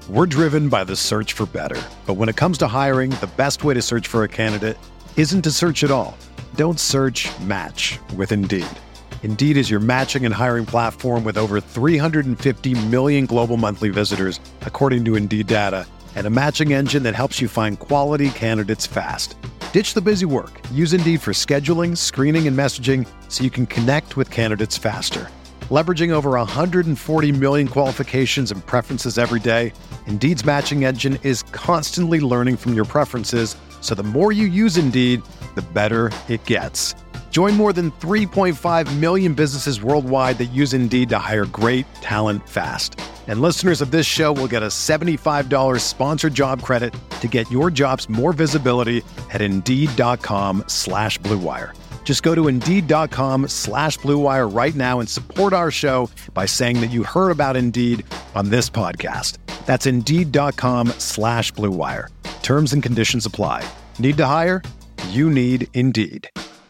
We're driven by the search for better. But when it comes to hiring, the best way to search for a candidate isn't to search at all. Don't search, match with Indeed. Indeed is your matching and hiring platform with over 350 million global monthly visitors, according to Indeed data, and a matching engine that helps you find quality candidates fast. Ditch the busy work. Use Indeed for scheduling, screening, and messaging so you can connect with candidates faster. Leveraging over 140 million qualifications and preferences every day, Indeed's matching engine is constantly learning from your preferences, so the more you use Indeed, the better it gets. Join more than 3.5 million businesses worldwide that use Indeed to hire great talent fast. And listeners of this show will get a $75 sponsored job credit to get your jobs more visibility at Indeed.com/Blue Wire. Just go to Indeed.com/Blue Wire right now and support our show by saying that you heard about Indeed on this podcast. That's Indeed.com/Blue Wire. Terms and conditions apply. Need to hire? You need Indeed.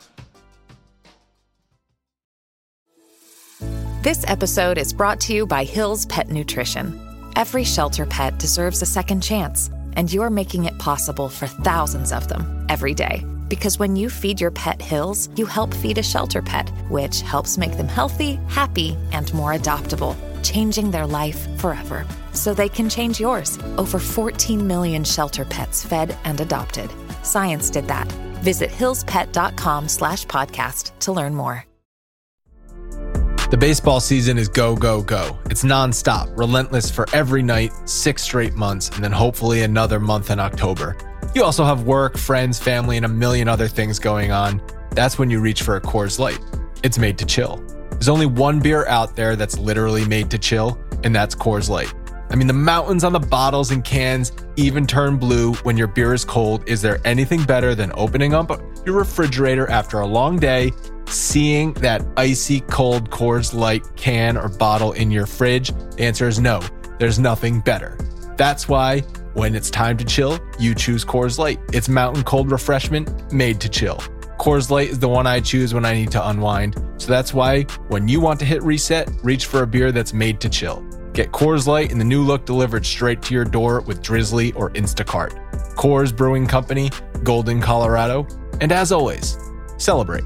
This episode is brought to you by Hill's Pet Nutrition. Every shelter pet deserves a second chance, and you're making it possible for thousands of them every day. Because when you feed your pet Hill's, you help feed a shelter pet, which helps make them healthy, happy, and more adoptable, changing their life forever. So they can change yours. Over 14 million shelter pets fed and adopted. Science did that. Visit hillspet.com/podcast to learn more. The baseball season is go, go, go. It's nonstop, relentless for every night, 6 straight months, and then hopefully another month in October. You also have work, friends, family, and a million other things going on. That's when you reach for a Coors Light. It's made to chill. There's only one beer out there that's literally made to chill, and that's Coors Light. I mean, the mountains on the bottles and cans even turn blue when your beer is cold. Is there anything better than opening up your refrigerator after a long day, seeing that icy cold Coors Light can or bottle in your fridge? The answer is no. There's nothing better. That's why when it's time to chill, you choose Coors Light. It's mountain cold refreshment made to chill. Coors Light is the one I choose when I need to unwind. So that's why when you want to hit reset, reach for a beer that's made to chill. Get Coors Light in the new look delivered straight to your door with Drizzly or Instacart. Coors Brewing Company, Golden, Colorado. And as always, celebrate.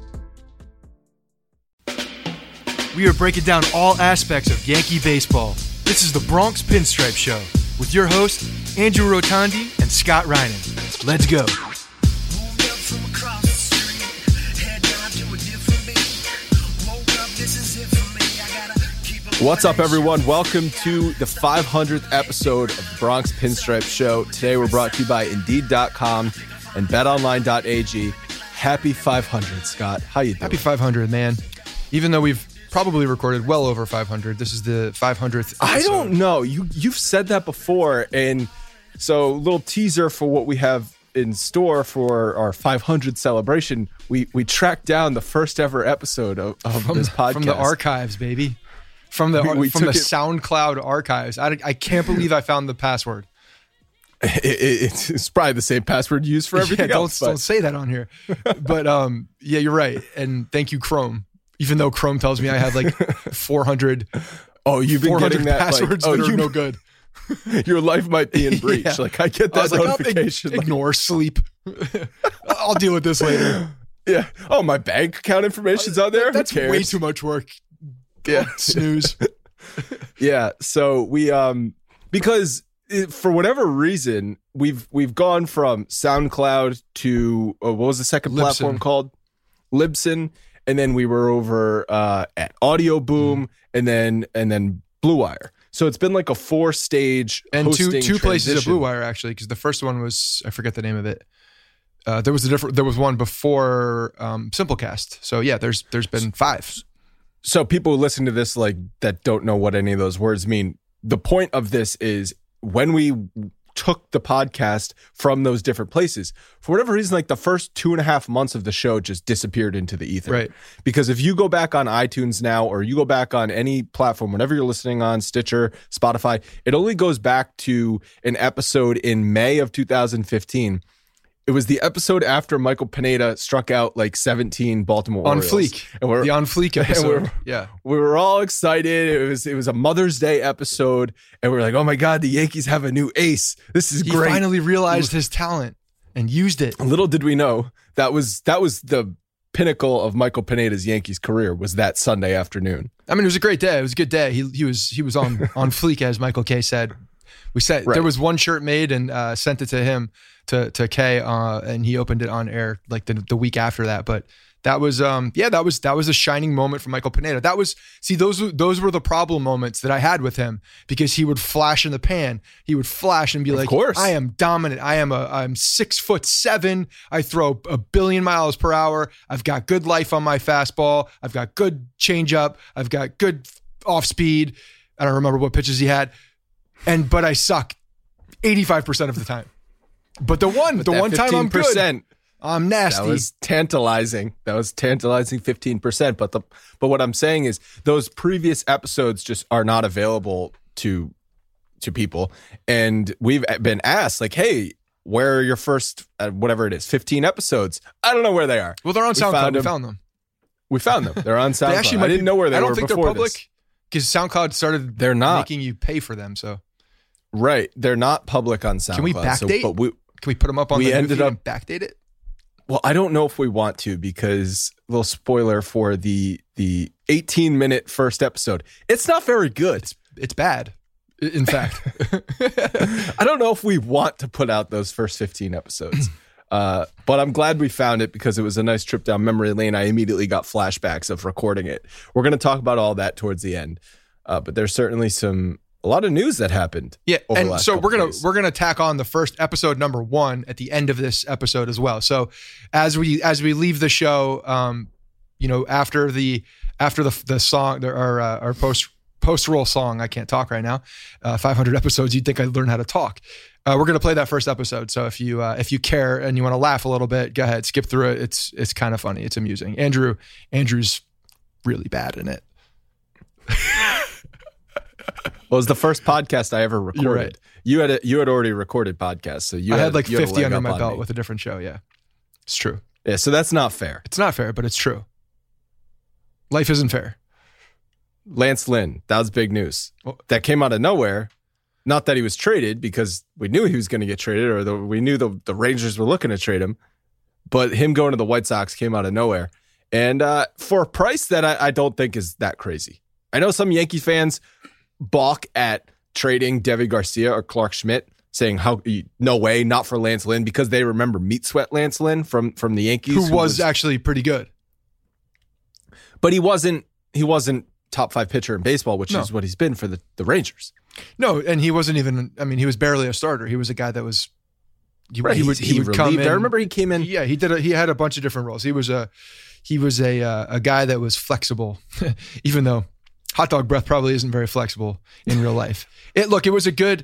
We are breaking down all aspects of Yankee baseball. This is the Bronx Pinstripe Show with your hosts, Andrew Rotondi and Scott Reinen. Let's go. What's up, everyone? Welcome to the 500th episode of the Bronx Pinstripe Show. Today we're brought to you by Indeed.com and BetOnline.ag. Happy 500, Scott. How you doing? Happy 500, man. Even though we've probably recorded well over 500, this is the 500th episode. I don't know. You've said that before, and so little teaser for what we have in store for our 500 celebration. We tracked down the first ever episode of this podcast. From the archives, baby. From the SoundCloud archives. I can't believe I found the password. It's probably the same password you use for everything else. Don't say that on here. But yeah, you're right. And thank you, Chrome. Even though Chrome tells me I have like 400. Oh, you've been getting that passwords that are no good. Your life might be in breach. Yeah. Like I get that notification. Ignore, sleep. I'll deal with this later. Yeah. Oh, my bank account information's on there. That's way too much work. Yeah. Snooze. Yeah. So we because for whatever reason we've gone from SoundCloud to what was the second platform called? Libsyn, and then we were over at Audio Boom, and then Blue Wire. So it's been like a 4-stage and hosting two places of Blue Wire actually, because the first one was, I forget the name of it. There was one before Simplecast. So yeah, there's been 5. So people who listen to this like that don't know what any of those words mean. The point of this is when we took the podcast from those different places, for whatever reason, like the first 2.5 months of the show just disappeared into the ether. Right. Because if you go back on iTunes now, or you go back on any platform, whenever you're listening on Stitcher, Spotify, it only goes back to an episode in May of 2015. It was the episode after Michael Pineda struck out like 17 Baltimore on Orioles. Fleek. And the On Fleek episode. We were all excited. It was a Mother's Day episode, and we were like, "Oh my God, the Yankees have a new ace! This is great!" He finally realized his talent and used it. Little did we know that was the pinnacle of Michael Pineda's Yankees career, was that Sunday afternoon. I mean, it was a great day. It was a good day. He was on Fleek, as Michael Kay said. We said There was one shirt made and sent it to him to Kay, and he opened it on air like the week after that. But that was that was a shining moment for Michael Pineda. Those were the problem moments that I had with him, because he would flash in the pan. He would flash and be like, "I am dominant. I'm 6'7". I throw 1 billion miles per hour. I've got good life on my fastball. I've got good changeup. I've got good off speed." I don't remember what pitches he had, but I suck 85% of the time. But the one time I'm good, I'm nasty. That was tantalizing. 15%. But what I'm saying is those previous episodes just are not available to people. And we've been asked, like, "Hey, where are your first, whatever it is, 15 episodes?" I don't know where they are. Well, they're on SoundCloud. We found them. They're on SoundCloud. I didn't know where they were. I don't think they're public, because SoundCloud started making you pay for them. So right, they're not public on SoundCloud. Can we backdate? Can we put them up on the new feed and backdate it? Well, I don't know if we want to, because a little spoiler for the 18-minute first episode. It's not very good. It's bad, in fact. I don't know if we want to put out those first 15 episodes. But I'm glad we found it, because it was a nice trip down memory lane. I immediately got flashbacks of recording it. We're going to talk about all that towards the end. But there's certainly a lot of news that happened. Yeah, and so we're gonna tack on the first episode, number 1, at the end of this episode as well. So as we leave the show, after the song, our post roll song, I can't talk right now. 500 episodes, you'd think I'd learn how to talk. We're gonna play that first episode. So if you care and you want to laugh a little bit, go ahead, skip through it. It's kind of funny. It's amusing. Andrew's really bad in it. Well, it was the first podcast I ever recorded. You're right. You had already recorded podcasts, so I had like 50 under my belt with a different show. Yeah, it's true. Yeah, so that's not fair. It's not fair, but it's true. Life isn't fair. Lance Lynn, that was big news. That came out of nowhere. Not that he was traded, because we knew he was going to get traded, or we knew the Rangers were looking to trade him. But him going to the White Sox came out of nowhere, and for a price that I don't think is that crazy. I know some Yankee fans balk at trading Deivi Garcia or Clark Schmidt, saying no way, not for Lance Lynn, because they remember Meat Sweat Lance Lynn from the Yankees, who was actually pretty good, but he wasn't top 5 pitcher in baseball, which is what he's been for the Rangers. No, and he wasn't even. I mean, he was barely a starter. He was a guy that was. He would come in. I remember he came in. Yeah, he had a bunch of different roles. He was a guy that was flexible, even though hot dog breath probably isn't very flexible in real life. It was a good.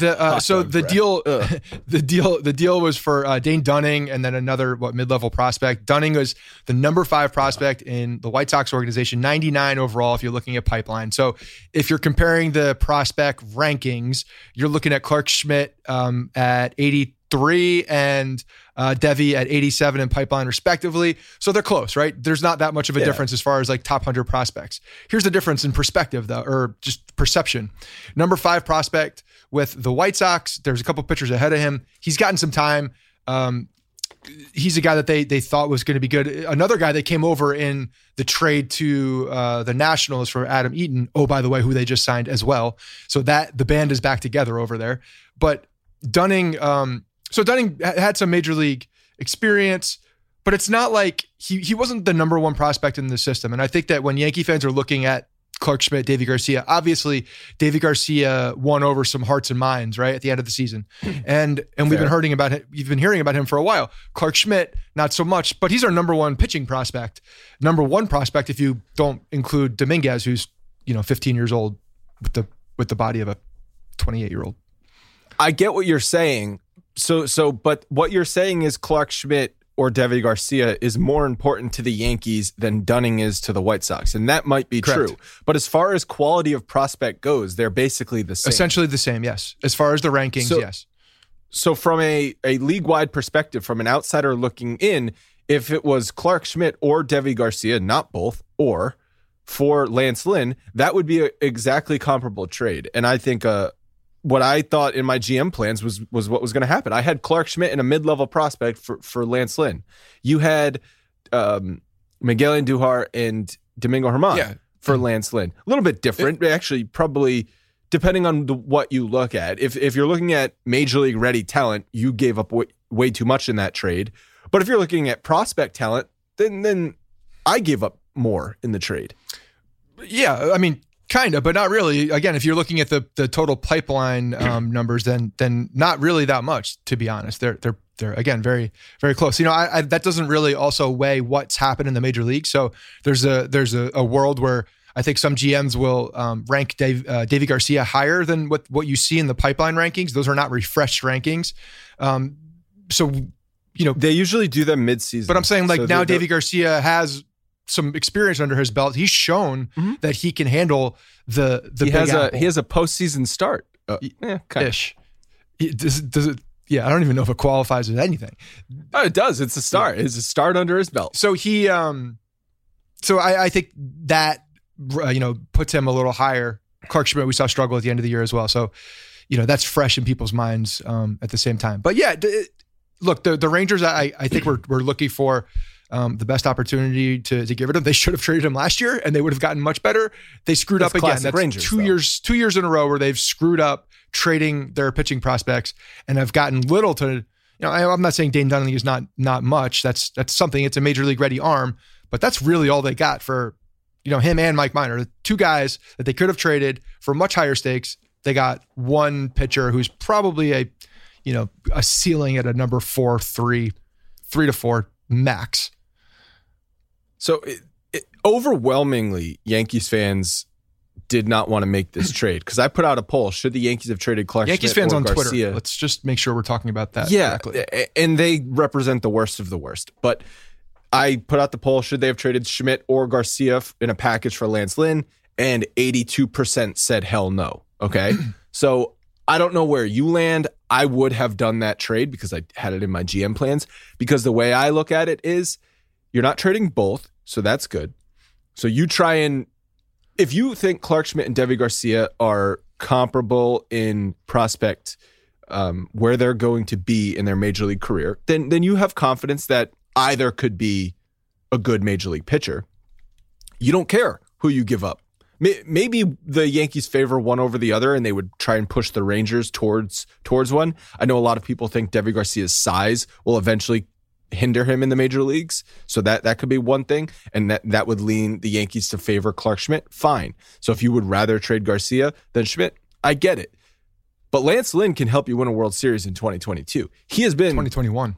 The deal was for Dane Dunning, and then another mid-level prospect. Dunning was the number 5 prospect in the White Sox organization, 99 overall if you're looking at pipeline. So if you're comparing the prospect rankings, you're looking at Clark Schmidt at 83 and Deivi at 87 in pipeline respectively. So they're close, right? There's not that much of a difference as far as like top 100 prospects. Here's the difference in perspective though, or just perception. Number 5 prospect with the White Sox, there's a couple pitchers ahead of him. He's gotten some time. He's a guy that they thought was going to be good. Another guy that came over in the trade to the Nationals for Adam Eaton. Oh, by the way, who they just signed as well. So that the band is back together over there. But Dunning, so Dunning had some major league experience, but it's not like he wasn't the number 1 prospect in the system. And I think that when Yankee fans are looking at Clark Schmidt, Deivi Garcia, obviously Deivi Garcia won over some hearts and minds right at the end of the season. And we've been hearing about him for a while. Clark Schmidt, not so much, but he's our number 1 pitching prospect. Number 1 prospect if you don't include Dominguez, who's 15 years old with the body of a 28-year-old. I get what you're saying. But what you're saying is Clark Schmidt or Deivi Garcia is more important to the Yankees than Dunning is to the White Sox. And that might be true. But as far as quality of prospect goes, they're basically the same. Essentially the same, yes. As far as the rankings, yes. So from a league-wide perspective, from an outsider looking in, if it was Clarke Schmidt or Deivi Garcia, not both, or for Lance Lynn, that would be an exactly comparable trade. And I think what I thought in my GM plans was what was going to happen. I had Clarke Schmidt in a mid-level prospect for Lance Lynn. You had Miguel Andujar and Domingo Germán for Lance Lynn. A little bit different, actually, probably depending on what you look at. If you're looking at major league ready talent, you gave up way too much in that trade. But if you're looking at prospect talent, then I gave up more in the trade. Yeah, I mean, kind of, but not really. Again, if you're looking at the total pipeline numbers, then not really that much, to be honest. They're again very, very close. You know, I that doesn't really also weigh what's happened in the major league. So there's a world where I think some GMs will rank Deivi Garcia higher than what you see in the pipeline rankings. Those are not refreshed rankings. So, you know, they usually do them mid-season. But I'm saying, like, so now Deivi Garcia has some experience under his belt. He's shown that he can handle the big apple. He has a postseason start. Ish. Does it? Yeah, I don't even know if it qualifies as anything. Oh, it does. It's a start. It's a start under his belt. So he, so I think that puts him a little higher. Clarke Schmidt, we saw struggle at the end of the year as well. So, that's fresh in people's minds at the same time. But yeah, look, the Rangers, I think we're looking for the best opportunity to get rid of him. They should have traded him last year, and they would have gotten much better. They screwed up again. That's Rangers, two years in a row where they've screwed up trading their pitching prospects and have gotten little to. I'm not saying Dane Dunning is not much. That's something. It's a major league ready arm, but that's really all they got for him and Mike Minor, the two guys that they could have traded for much higher stakes. They got one pitcher who's probably a ceiling at a number 4, 3 to 4 max. So overwhelmingly, Yankees fans did not want to make this trade because I put out a poll: should the Yankees have traded Clarke Schmidt Yankees fans or on Garcia? Twitter. Let's just make sure we're talking about that. Yeah, correctly. And they represent the worst of the worst. But I put out the poll: should they have traded Schmidt or Garcia in a package for Lance Lynn? And 82% said hell no. Okay, so I don't know where you land. I would have done that trade because I had it in my GM plans. Because the way I look at it is, you're not trading both, so that's good. So you try and, if you think Clarke Schmidt and Deivi Garcia are comparable in prospect, where they're going to be in their major league career, then you have confidence that either could be a good major league pitcher. You don't care who you give up. Maybe the Yankees favor one over the other and they would try and push the Rangers towards one. I know a lot of people think Deivi Garcia's size will eventually hinder him in the major leagues. So that could be one thing. And that would lean the Yankees to favor Clarke Schmidt. Fine. So if you would rather trade Garcia than Schmidt, I get it. But Lance Lynn can help you win a World Series in 2022. He has been 2021.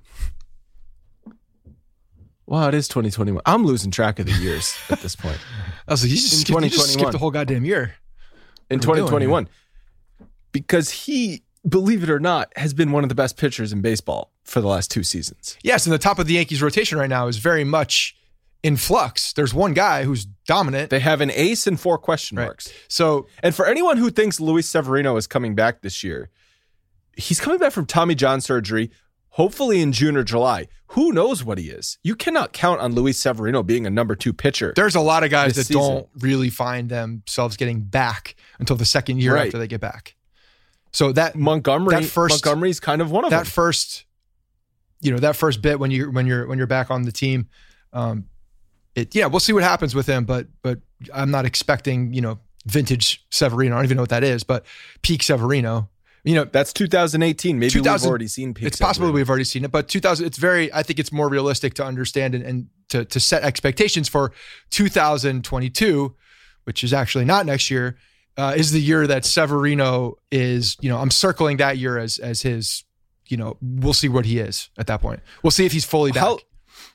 Wow, it is 2021. I'm losing track of the years at this point. I was like, you just skipped the whole goddamn year. In 2021. Because he, believe it or not, has been one of the best pitchers in baseball for the last 2 seasons. Yes, and the top of the Yankees rotation right now is very much in flux. There's one guy who's dominant. They have an ace and 4 question marks. So, and for anyone who thinks Luis Severino is coming back this year, he's coming back from Tommy John surgery, hopefully in June or July. Who knows what he is? You cannot count on Luis Severino being a number 2 pitcher. There's a lot of guys that don't really find themselves getting back until the second year after they get back. So that Montgomery's kind of one of them. That first bit when you're back on the team, we'll see what happens with him. But I'm not expecting vintage Severino. I don't even know what that is, but peak Severino. That's 2018. Maybe we've already seen peak. It's possible we've already seen it, but 2000. I think it's more realistic to understand and to set expectations for 2022, which is actually not next year. Is the year that Severino is. I'm circling that year as his. We'll see what he is at that point. We'll see if he's fully back. What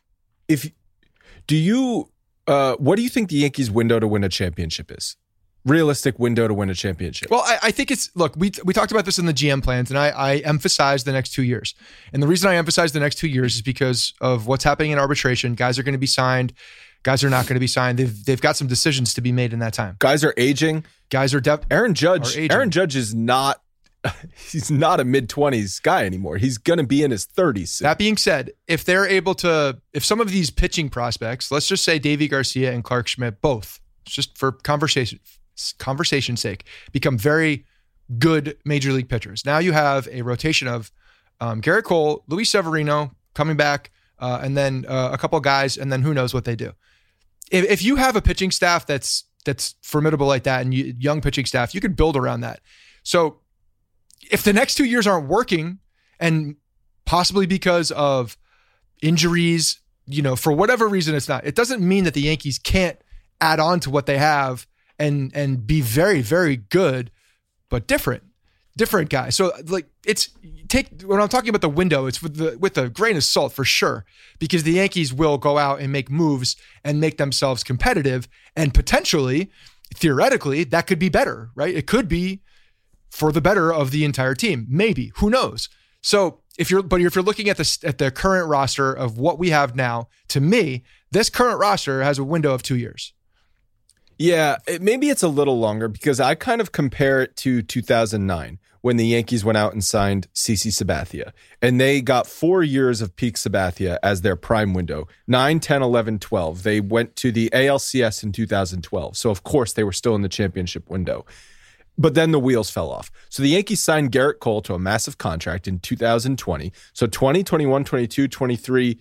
do you think the Yankees' window to win a championship is? Realistic window to win a championship? Well, I think it's, look, we talked about this in the GM plans, and I emphasized the next 2 years. And the reason I emphasize the next 2 years is because of what's happening in arbitration. Guys are going to be signed. Guys are not going to be signed. They've got some decisions to be made in that time. Guys are aging. Guys are Aaron Judge is not he's not a mid-20s guy anymore. He's going to be in his 30s soon. That being said, if they're able to, if some of these pitching prospects, let's just say Davy Garcia and Clark Schmidt, both, just for conversation's sake, become very good major league pitchers. Now you have a rotation of Garrett Cole, Luis Severino coming back, and then a couple of guys, and then who knows what they do. If you have a pitching staff that's formidable like that, and young pitching staff, you could build around that. So if the next 2 years aren't working, and possibly because of injuries, for whatever reason it's not, it doesn't mean that the Yankees can't add on to what they have and be very, very good, but different guys. So when I'm talking about the window, it's with a grain of salt for sure, because the Yankees will go out and make moves and make themselves competitive, and potentially, theoretically, that could be better, right? It could be for the better of the entire team. Maybe, who knows? So if you're looking at the current roster of what we have now, to me, this current roster has a window of 2 years. Yeah, maybe it's a little longer, because I kind of compare it to 2009 when the Yankees went out and signed CC Sabathia, and they got 4 years of peak Sabathia as their prime window. 9, 10, 11, 12. They went to the ALCS in 2012. So of course they were still in the championship window. But then the wheels fell off. So the Yankees signed Garrett Cole to a massive contract in 2020. So 20, 21, 22, 23,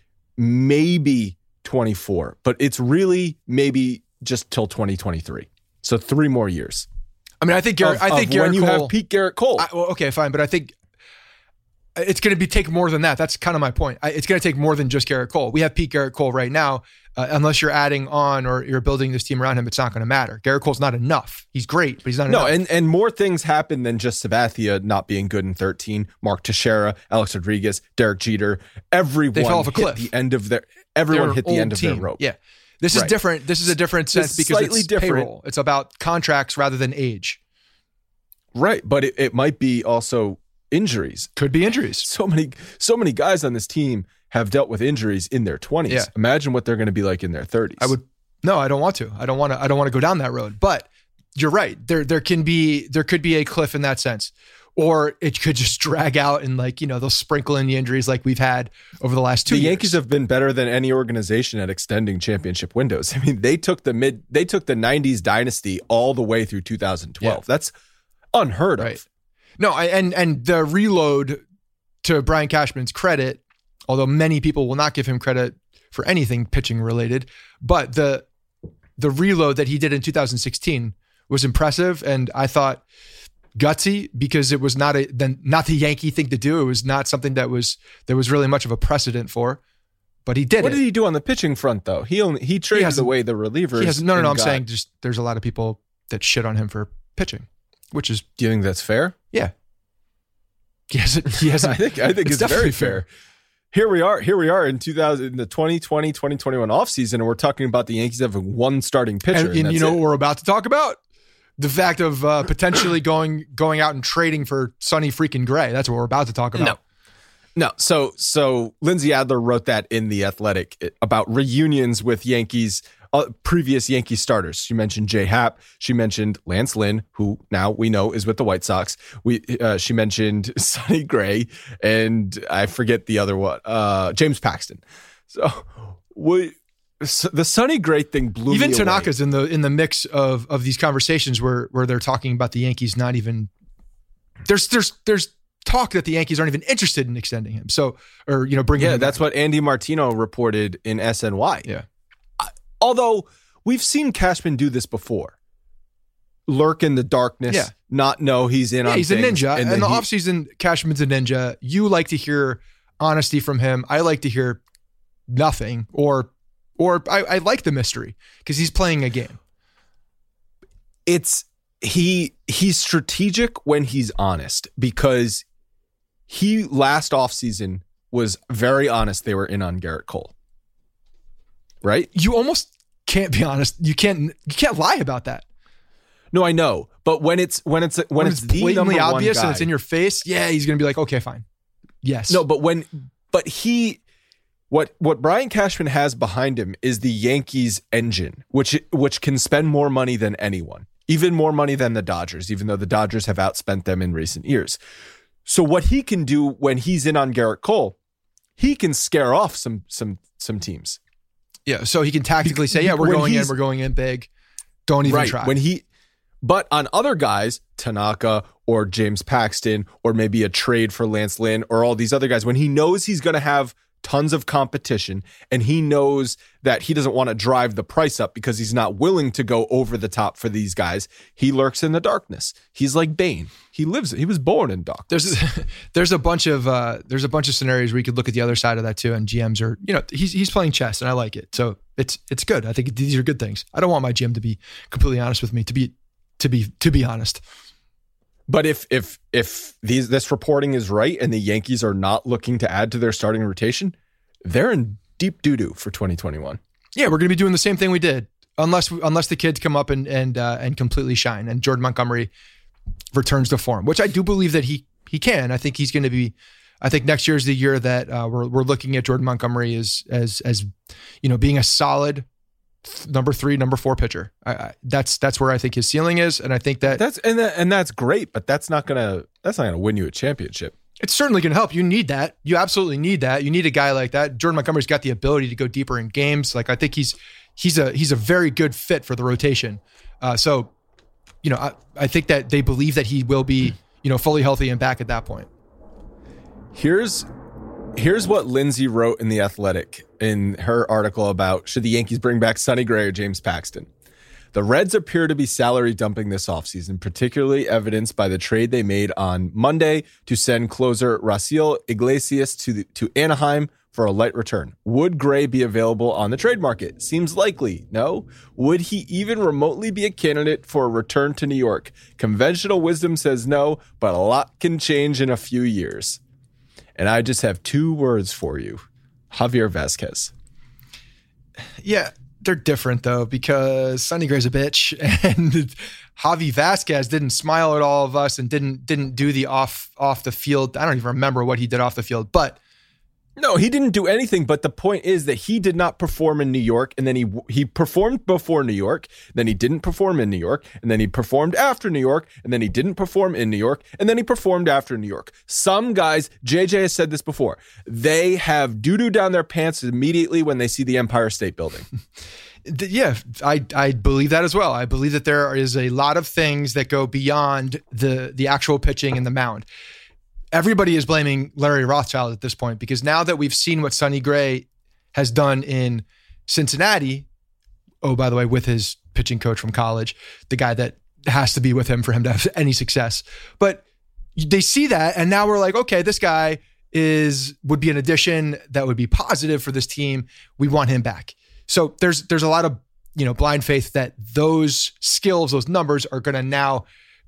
maybe 24. But it's really maybe just till 2023. So 3 more years. I mean, I think Garrett when you Cole, have peak Garrett Cole. Okay, fine. But I think it's going to take more than that. That's kind of my point. It's going to take more than just Garrett Cole. We have peak Garrett Cole right now. Unless you're adding on or you're building this team around him, it's not going to matter. Garrett Cole's not enough. He's great, but he's not enough. No, and more things happen than just Sabathia not being good in 13. Mark Teixeira, Alex Rodriguez, Derek Jeter, everyone they fell off a cliff. Hit the end of their everyone hit the end of their rope. Yeah. This is different. This is a different sense because it's different. Payroll. It's about contracts rather than age. Right, but it might be also injuries. Could be injuries. So many guys on this team have dealt with injuries in their 20s. Yeah. Imagine what they're going to be like in their 30s. I don't want to. I don't want to go down that road. But you're right. There could be a cliff in that sense. Or it could just drag out and they'll sprinkle in the injuries like we've had over the last 2 years. The Yankees have been better than any organization at extending championship windows. I mean, they took the 90s dynasty all the way through 2012. Yeah. That's unheard of. Right. No, and the reload, to Brian Cashman's credit, although many people will not give him credit for anything pitching related, but the reload that he did in 2016 was impressive, and I thought gutsy, because it was not the Yankee thing to do. It was not something there was really much of a precedent for, but he did. What did he do on the pitching front though? He traded away the relievers. No. I'm saying just there's a lot of people that shit on him for pitching, which is. Do you think that's fair? Yeah. He hasn't. I think it's very fair. Here we are in the 2020, 2021 offseason, and we're talking about the Yankees having one starting pitcher. And you know what we're about to talk about? The fact of potentially going out and trading for Sonny freaking Gray. That's what we're about to talk about. No. So Lindsay Adler wrote that in The Athletic about reunions with Yankees, previous Yankee starters. She mentioned Jay Happ. She mentioned Lance Lynn, who now we know is with the White Sox. She mentioned Sonny Gray, and I forget the other one, James Paxton. So the Sonny Gray thing blew even me away. Tanaka's in the mix of these conversations where they're talking about the Yankees not even. There's talk that the Yankees aren't even interested in extending him. So, or bringing him that's back. what Andy Martino reported in SNY. Yeah. Although we've seen Cashman do this before. Lurk in the darkness, not know he's in on he's things. A ninja. In the offseason, Cashman's a ninja. You like to hear honesty from him. I like to hear nothing, or I like the mystery because he's playing a game. He's strategic when he's honest, because he last offseason was very honest they were in on Garrett Cole. Right? You almost can't be honest. You can't lie about that. No, I know. But when it's blatantly obvious guy, and it's in your face, he's going to be like, okay, fine. Yes. No, but what Brian Cashman has behind him is the Yankees engine, which can spend more money than anyone. even more money than the Dodgers, even though the Dodgers have outspent them in recent years. So what he can do when he's in on Garrett Cole, he can scare off some teams. Yeah, so he can tactically say, yeah, we're going in big. Don't even try. But on other guys, Tanaka or James Paxton, or maybe a trade for Lance Lynn or all these other guys, when he knows he's going to have tons of competition and he knows that he doesn't want to drive the price up because he's not willing to go over the top for these guys, he lurks in the darkness. He's like Bane. He was born in darkness. There's a bunch of scenarios where you could look at the other side of that too, and GMs are, he's playing chess, and I like it. So it's good. I think these are good things. I don't want my GM to be completely honest with me, to be honest. But if this reporting is right and the Yankees are not looking to add to their starting rotation, they're in deep doo-doo for 2021. Yeah, we're going to be doing the same thing we did, unless the kids come up and completely shine, and Jordan Montgomery returns to form, which I do believe that he can. I think he's going to be. I think next year is the year that we're looking at Jordan Montgomery as being a solid number 3, number 4 pitcher. That's where I think his ceiling is, and I think that's great, but that's not gonna win you a championship. It's certainly going to help. You need that. You absolutely need that. You need a guy like that. Jordan Montgomery's got the ability to go deeper in games. Like, I think he's a very good fit for the rotation. So I think that they believe that he will be fully healthy and back at that point. Here's what Lindsay wrote in The Athletic in her article about should the Yankees bring back Sonny Gray or James Paxton. The Reds appear to be salary dumping this offseason, particularly evidenced by the trade they made on Monday to send closer Raciel Iglesias to Anaheim for a light return. Would Gray be available on the trade market? Seems likely. No? Would he even remotely be a candidate for a return to New York? Conventional wisdom says no, but a lot can change in a few years. And I just have 2 words for you. Javier Vazquez. Yeah, they're different though, because Sonny Gray's a bitch, and Javi Vazquez didn't smile at all of us and didn't do the off the field. I don't even remember what he did off the field, but no, he didn't do anything. But the point is that he did not perform in New York, and then he performed before New York, then he didn't perform in New York, and then he performed after New York, and then he didn't perform in New York, and then he performed after New York. Some guys, JJ has said this before, they have doo-doo down their pants immediately when they see the Empire State Building. Yeah, I believe that as well. I believe that there is a lot of things that go beyond the actual pitching and the mound. Everybody is blaming Larry Rothschild at this point, because now that we've seen what Sonny Gray has done in Cincinnati, oh, by the way, with his pitching coach from college, the guy that has to be with him for him to have any success. But they see that, and now we're like, okay, this guy would be an addition that would be positive for this team. We want him back. So there's a lot of blind faith that those skills, those numbers are going to now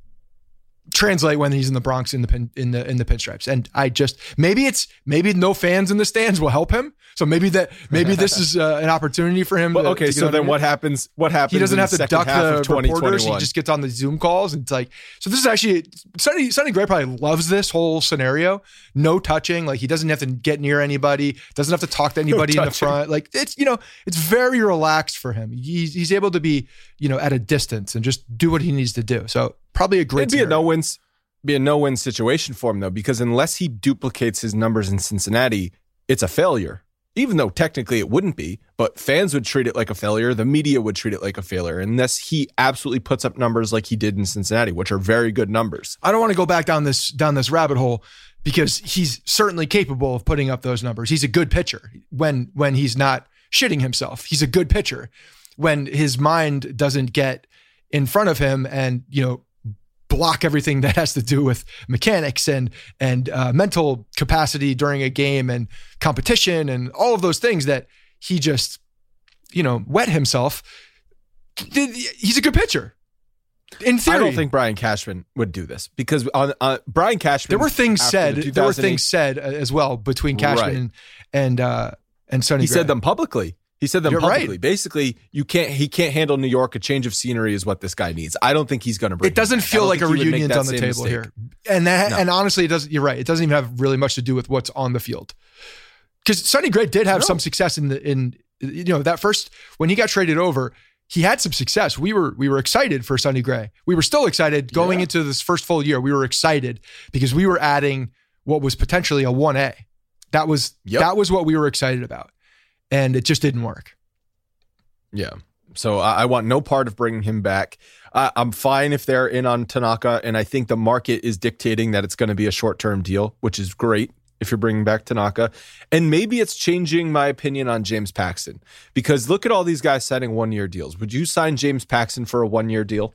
translate when he's in the Bronx in the pinstripes. And I just maybe no fans in the stands will help him. So maybe this is an opportunity for him. Well, okay, so then what happens? He doesn't have to duck the reporters. He just gets on the Zoom calls, and it's like, so this is actually Sonny Gray probably loves this whole scenario. No touching, like he doesn't have to get near anybody, doesn't have to talk to anybody in the front. Like it's it's very relaxed for him. He's able to be at a distance and just do what he needs to do. So probably a great. It'd be a no-win situation for him though, because unless he duplicates his numbers in Cincinnati, it's a failure. Even though technically it wouldn't be, but fans would treat it like a failure. The media would treat it like a failure unless he absolutely puts up numbers like he did in Cincinnati, which are very good numbers. I don't want to go back down this rabbit hole, because he's certainly capable of putting up those numbers. He's a good pitcher when he's not shitting himself. He's a good pitcher when his mind doesn't get in front of him and, block everything that has to do with mechanics and mental capacity during a game and competition and all of those things that he just, wet himself. He's a good pitcher. In theory. I don't think Brian Cashman would do this, because on Brian Cashman, there were things said as well between Cashman and Sonny Gray. He said them publicly. You're publicly. Right. Basically, he can't handle New York. A change of scenery is what this guy needs. I don't think he's going to bring it. Doesn't feel like a reunion's on the table here. And honestly, it doesn't. You're right. It doesn't even have really much to do with what's on the field. Because Sonny Gray did have some success in that first, when he got traded over, he had some success. We were excited for Sonny Gray. We were still excited going into this first full year. We were excited because we were adding what was potentially a 1A. That was what we were excited about. And it just didn't work. Yeah. So I want no part of bringing him back. I'm fine if they're in on Tanaka, and I think the market is dictating that it's going to be a short-term deal, which is great if you're bringing back Tanaka. And maybe it's changing my opinion on James Paxton, because look at all these guys signing one-year deals. Would you sign James Paxton for a one-year deal?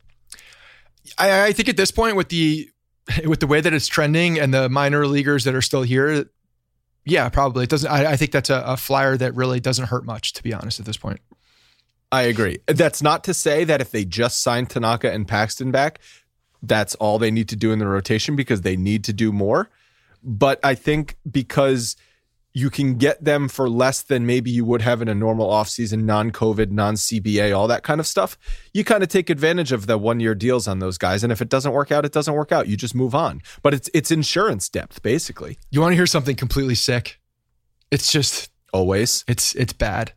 I think at this point with the way that it's trending and the minor leaguers that are still here, yeah, probably. It doesn't. I think that's a flyer that really doesn't hurt much, to be honest, at this point. I agree. That's not to say that if they just sign Tanaka and Paxton back, that's all they need to do in the rotation, because they need to do more. But I think because you can get them for less than maybe you would have in a normal offseason, non-COVID, non-CBA, all that kind of stuff, you kind of take advantage of the one-year deals on those guys. And if it doesn't work out, it doesn't work out. You just move on. But it's insurance depth, basically. You want to hear something completely sick? It's just... Always. It's bad.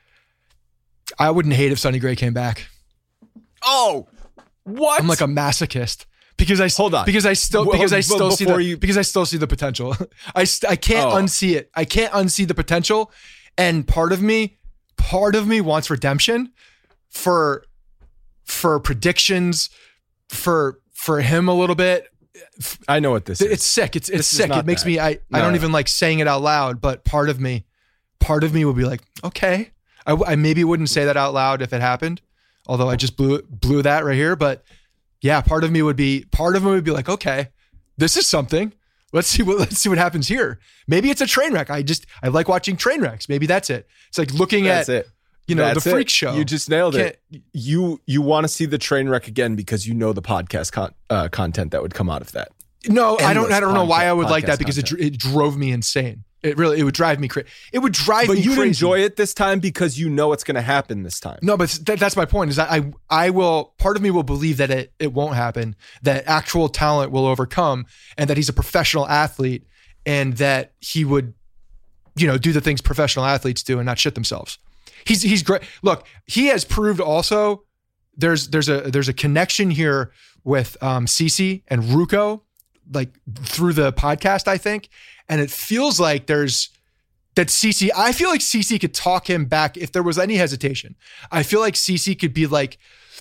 I wouldn't hate if Sonny Gray came back. Oh, what? I'm like a masochist because I still see the potential. I can't unsee it. I can't unsee the potential, and part of me wants redemption for predictions for him a little bit. I know what this is. It's sick. It's sick. It makes me. I don't even like saying it out loud, but part of me would be like, okay. I maybe wouldn't say that out loud if it happened, although I just blew that right here. But yeah, part of me would be like, okay, this is something. Let's see what happens here. Maybe it's a train wreck. I like watching train wrecks. Maybe that's it. It's like looking at the freak show. You just nailed it. You want to see the train wreck again because you know the podcast content that would come out of that. No, I don't know why I would like that, because it drove me insane. It would drive me crazy. It would drive me crazy. But you'd enjoy it this time because you know it's going to happen this time. No, but that's my point, is that I will, part of me will believe that it won't happen, that actual talent will overcome, and that he's a professional athlete, and that he would, do the things professional athletes do and not shit themselves. He's great. Look, he has proved also there's a connection here with CeCe and Ruocco, like through the podcast, I think. And it feels like I feel like CeCe could talk him back if there was any hesitation. I feel like CeCe could be like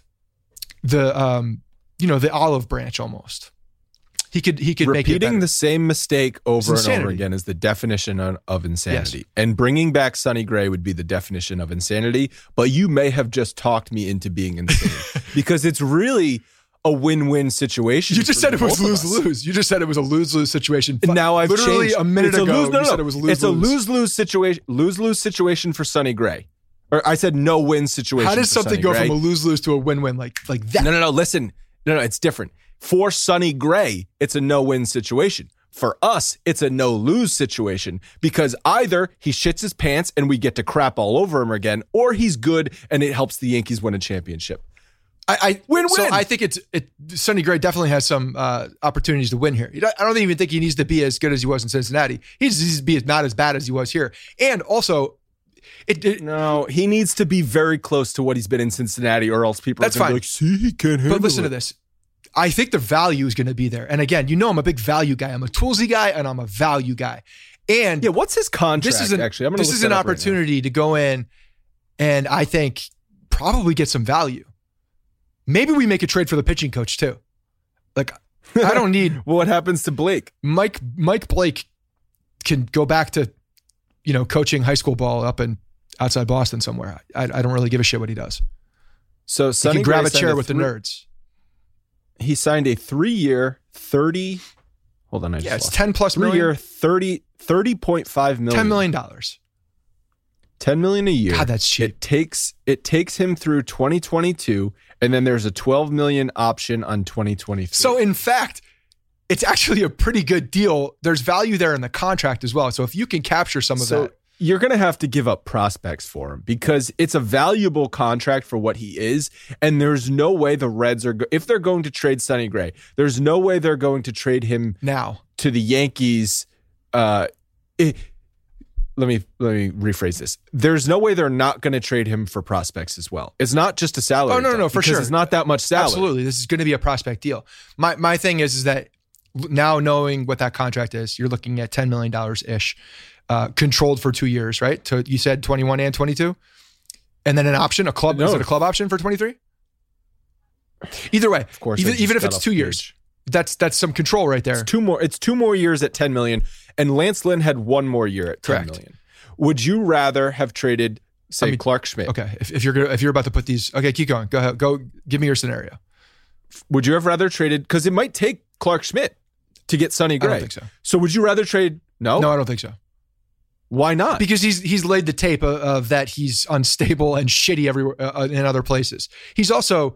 the olive branch almost. He could make it repeating the same mistake over and over again is the definition of insanity. Yes. And bringing back Sonny Gray would be the definition of insanity. But you may have just talked me into being insane because it's really a win-win situation. You just said it was lose-lose. You just said it was a lose-lose situation. Now I've literally changed. A minute ago, you said it was a lose-lose. It's a lose-lose situation. Lose-lose situation for Sonny Gray. Or I said no-win situation. How does something go from a lose-lose to a win-win like that? No. Listen. No, it's different. For Sonny Gray, it's a no-win situation. For us, it's a no-lose situation, because either he shits his pants and we get to crap all over him again, or he's good and it helps the Yankees win a championship. Win-win. So I think Sonny Gray definitely has some opportunities to win here. I don't even think he needs to be as good as he was in Cincinnati. He needs to be not as bad as he was here. And also, no, he needs to be very close to what he's been in Cincinnati, or else people are going to be like, see, he can't handle it. But listen to this. I think the value is going to be there. And again, I'm a big value guy. I'm a toolsy guy and I'm a value guy. And yeah, what's his contract? This is an opportunity to go in and I think probably get some value. Maybe we make a trade for the pitching coach too. Like, I don't need. What happens to Blake? Mike Blake can go back to, coaching high school ball up in outside Boston somewhere. I don't really give a shit what he does. So Sonny can grab a chair with the nerds. He signed a 3-year, 30. Hold on, it's 10 plus million. 3-year, $30.5 million. $10 million. $10 million a year. God, that's cheap. It takes him through 2022, and then there's a $12 million option on 2023. So in fact, it's actually a pretty good deal. There's value there in the contract as well. So if you can capture some of that. You're going to have to give up prospects for him, because it's a valuable contract for what he is. And there's no way the Reds if they're going to trade Sonny Gray, there's no way they're going to trade him now to the Yankees. let me rephrase this. There's no way they're not going to trade him for prospects as well. It's not just a salary. Oh, no, for sure. It's not that much salary. Absolutely. This is going to be a prospect deal. My thing is that now knowing what that contract is, you're looking at $10 million-ish, controlled for 2 years, right? So you said 21 and 22? And then an option, is it a club option for 23? Either way, of course, even if it's 2 years, that's some control right there. It's two more years at $10 million, and Lance Lynn had 1 more year at $10 million. Would you rather have traded, say, Clark Schmidt? Okay, if you're about to put these, okay, keep going. Go ahead. Go give me your scenario. Would you have rather traded, because it might take Clark Schmidt to get Sonny Gray? I don't think so. So would you rather trade? No, I don't think so. Why not? Because he's laid the tape of that he's unstable and shitty everywhere in other places. He's also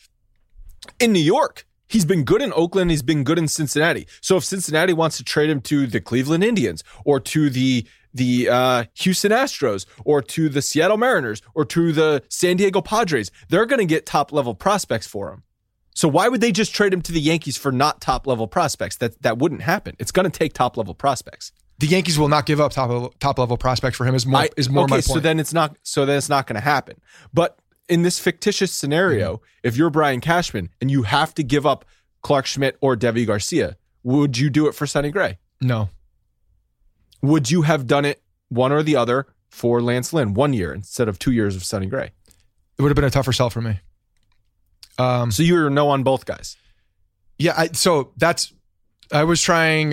in New York. He's been good in Oakland. He's been good in Cincinnati. So if Cincinnati wants to trade him to the Cleveland Indians or to the Houston Astros or to the Seattle Mariners or to the San Diego Padres, they're going to get top level prospects for him. So why would they just trade him to the Yankees for not top level prospects? That wouldn't happen. It's going to take top level prospects. The Yankees will not give up top level prospects for him. Is more my point. So then it's not going to happen. But in this fictitious scenario, if you're Brian Cashman and you have to give up Clark Schmidt or Deivi Garcia, would you do it for Sonny Gray? No. Would you have done it one or the other for Lance Lynn 1 year instead of 2 years of Sonny Gray? It would have been a tougher sell for me. So you were no on both guys. Yeah. I was trying.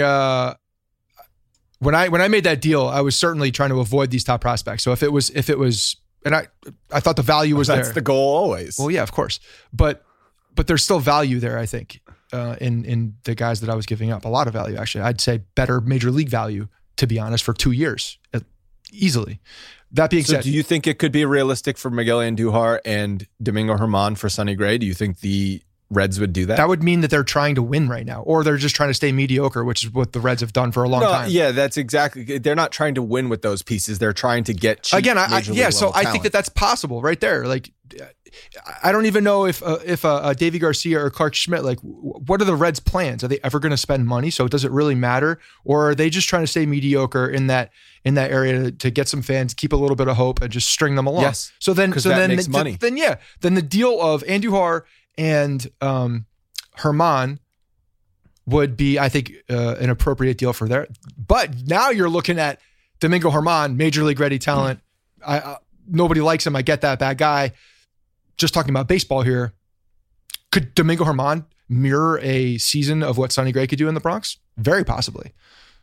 When I made that deal, I was certainly trying to avoid these top prospects. So if it was, and I thought the value was there. That's the goal always. Well, yeah, of course, but there's still value there. I think in the guys that I was giving up, a lot of value actually. I'd say better major league value, to be honest, for 2 years easily. That being said, do you think it could be realistic for Miguel Andujar and Domingo Germán for Sonny Gray? Do you think the Reds would do that? That would mean that they're trying to win right now, or they're just trying to stay mediocre, which is what the Reds have done for a long time. Yeah, that's exactly. They're not trying to win with those pieces. They're trying to get cheap. Again, I think that that's possible right there. Like, I don't even know if Deivi Garcia or Clark Schmidt, like, what are the Reds' plans? Are they ever going to spend money? So does it really matter, or are they just trying to stay mediocre in that area to get some fans, keep a little bit of hope, and just string them along? Yes. So then makes money. Then the deal of Andujar and Germán would be, I think, an appropriate deal for there. But now you're looking at Domingo Germán, major league ready talent. Nobody likes him. I get that, bad guy. Just talking about baseball here. Could Domingo Germán mirror a season of what Sonny Gray could do in the Bronx? Very possibly.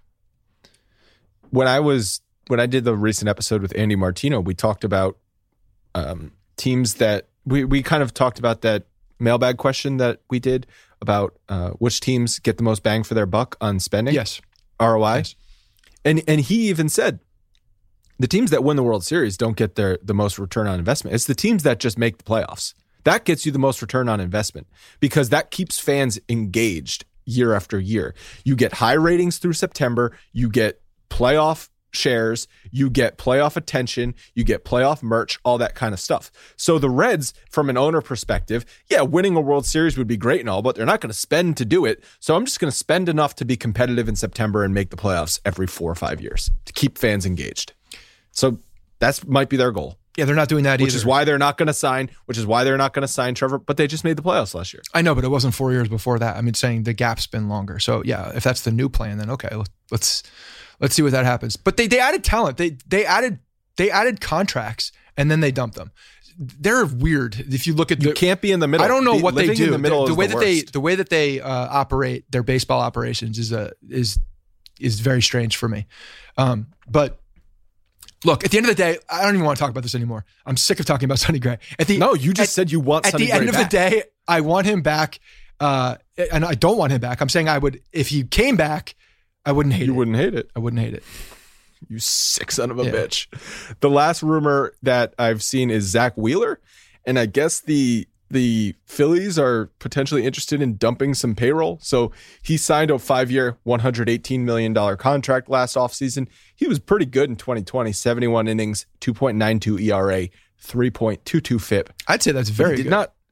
When I did the recent episode with Andy Martino, we talked about teams that we kind of talked about that mailbag question that we did about which teams get the most bang for their buck on spending. Yes. ROI. Yes. And he even said the teams that win the World Series don't get the most return on investment. It's the teams that just make the playoffs. That gets you the most return on investment because that keeps fans engaged year after year. You get high ratings through September. You get playoff shares, you get playoff attention, you get playoff merch, all that kind of stuff. So the Reds, from an owner perspective, yeah, winning a World Series would be great and all, but they're not going to spend to do it. So I'm just going to spend enough to be competitive in September and make the playoffs every 4 or 5 years to keep fans engaged. So that might be their goal. Yeah, they're not doing that either. Which is why they're not going to sign Trevor, but they just made the playoffs last year. I know, but it wasn't 4 years before that. I mean, saying the gap's been longer. So yeah, if that's the new plan, then okay, let's see what that happens. But they added talent. They added contracts and then they dumped them. They're weird. If you look at you can't be in the middle. I don't know what they do. In the middle the way that they worst. Operate their baseball operations is very strange for me. But look, at the end of the day, I don't even want to talk about this anymore. I'm sick of talking about Sonny Gray. You just said you want Sonny Gray back. At the end of the day, I want him back, and I don't want him back. I'm saying I would, if he came back, I wouldn't hate it. You wouldn't hate it. I wouldn't hate it. You sick son of a bitch. The last rumor that I've seen is Zach Wheeler, and I guess the Phillies are potentially interested in dumping some payroll. So he signed a 5-year, $118 million contract last offseason. He was pretty good in 2020, 71 innings, 2.92 ERA, 3.22 FIP. I'd say that's very good.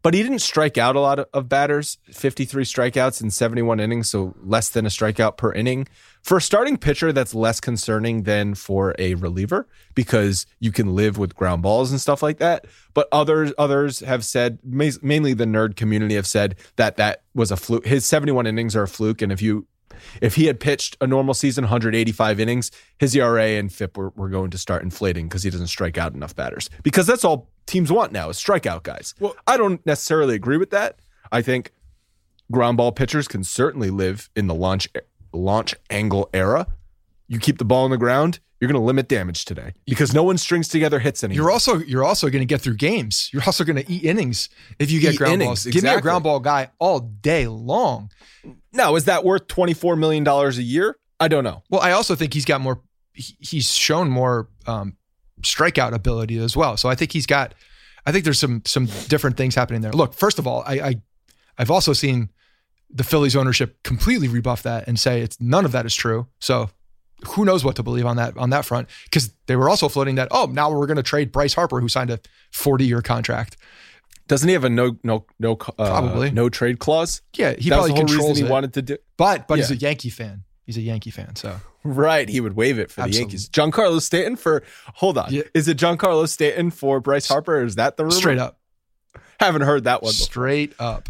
but he didn't strike out a lot of batters, 53 strikeouts in 71 innings, so less than a strikeout per inning. For a starting pitcher, that's less concerning than for a reliever because you can live with ground balls and stuff like that. But others have said, mainly the nerd community have said that was a fluke. His 71 innings are a fluke, and if he had pitched a normal season, 185 innings, his ERA and FIP were going to start inflating because he doesn't strike out enough batters. Because that's all teams want now is strikeout guys. Well, I don't necessarily agree with that. I think ground ball pitchers can certainly live in the launch angle era. You keep the ball on the ground, you're going to limit damage today because no one strings together hits anymore. You're also going to get through games. You're also going to eat innings if you get ground balls. Exactly. Give me a ground ball guy all day long. Now, is that worth $24 million a year? I don't know. Well, I also think he's got more. He's shown more strikeout ability as well. So I think there's some different things happening there. Look, first of all, I've also seen the Phillies ownership completely rebuff that and say none of that is true. So who knows what to believe on that front? Because they were also floating that now we're going to trade Bryce Harper, who signed a 40-year contract. Doesn't he have a no trade clause? Yeah, he probably controls he it. Wanted to do. But he's a Yankee fan. He's a Yankee fan, so right, he would waive it for the Yankees. Giancarlo Stanton for hold on, is it Giancarlo Stanton for Bryce Harper? Or is that the rumor? Straight up, haven't heard that one before. Straight up.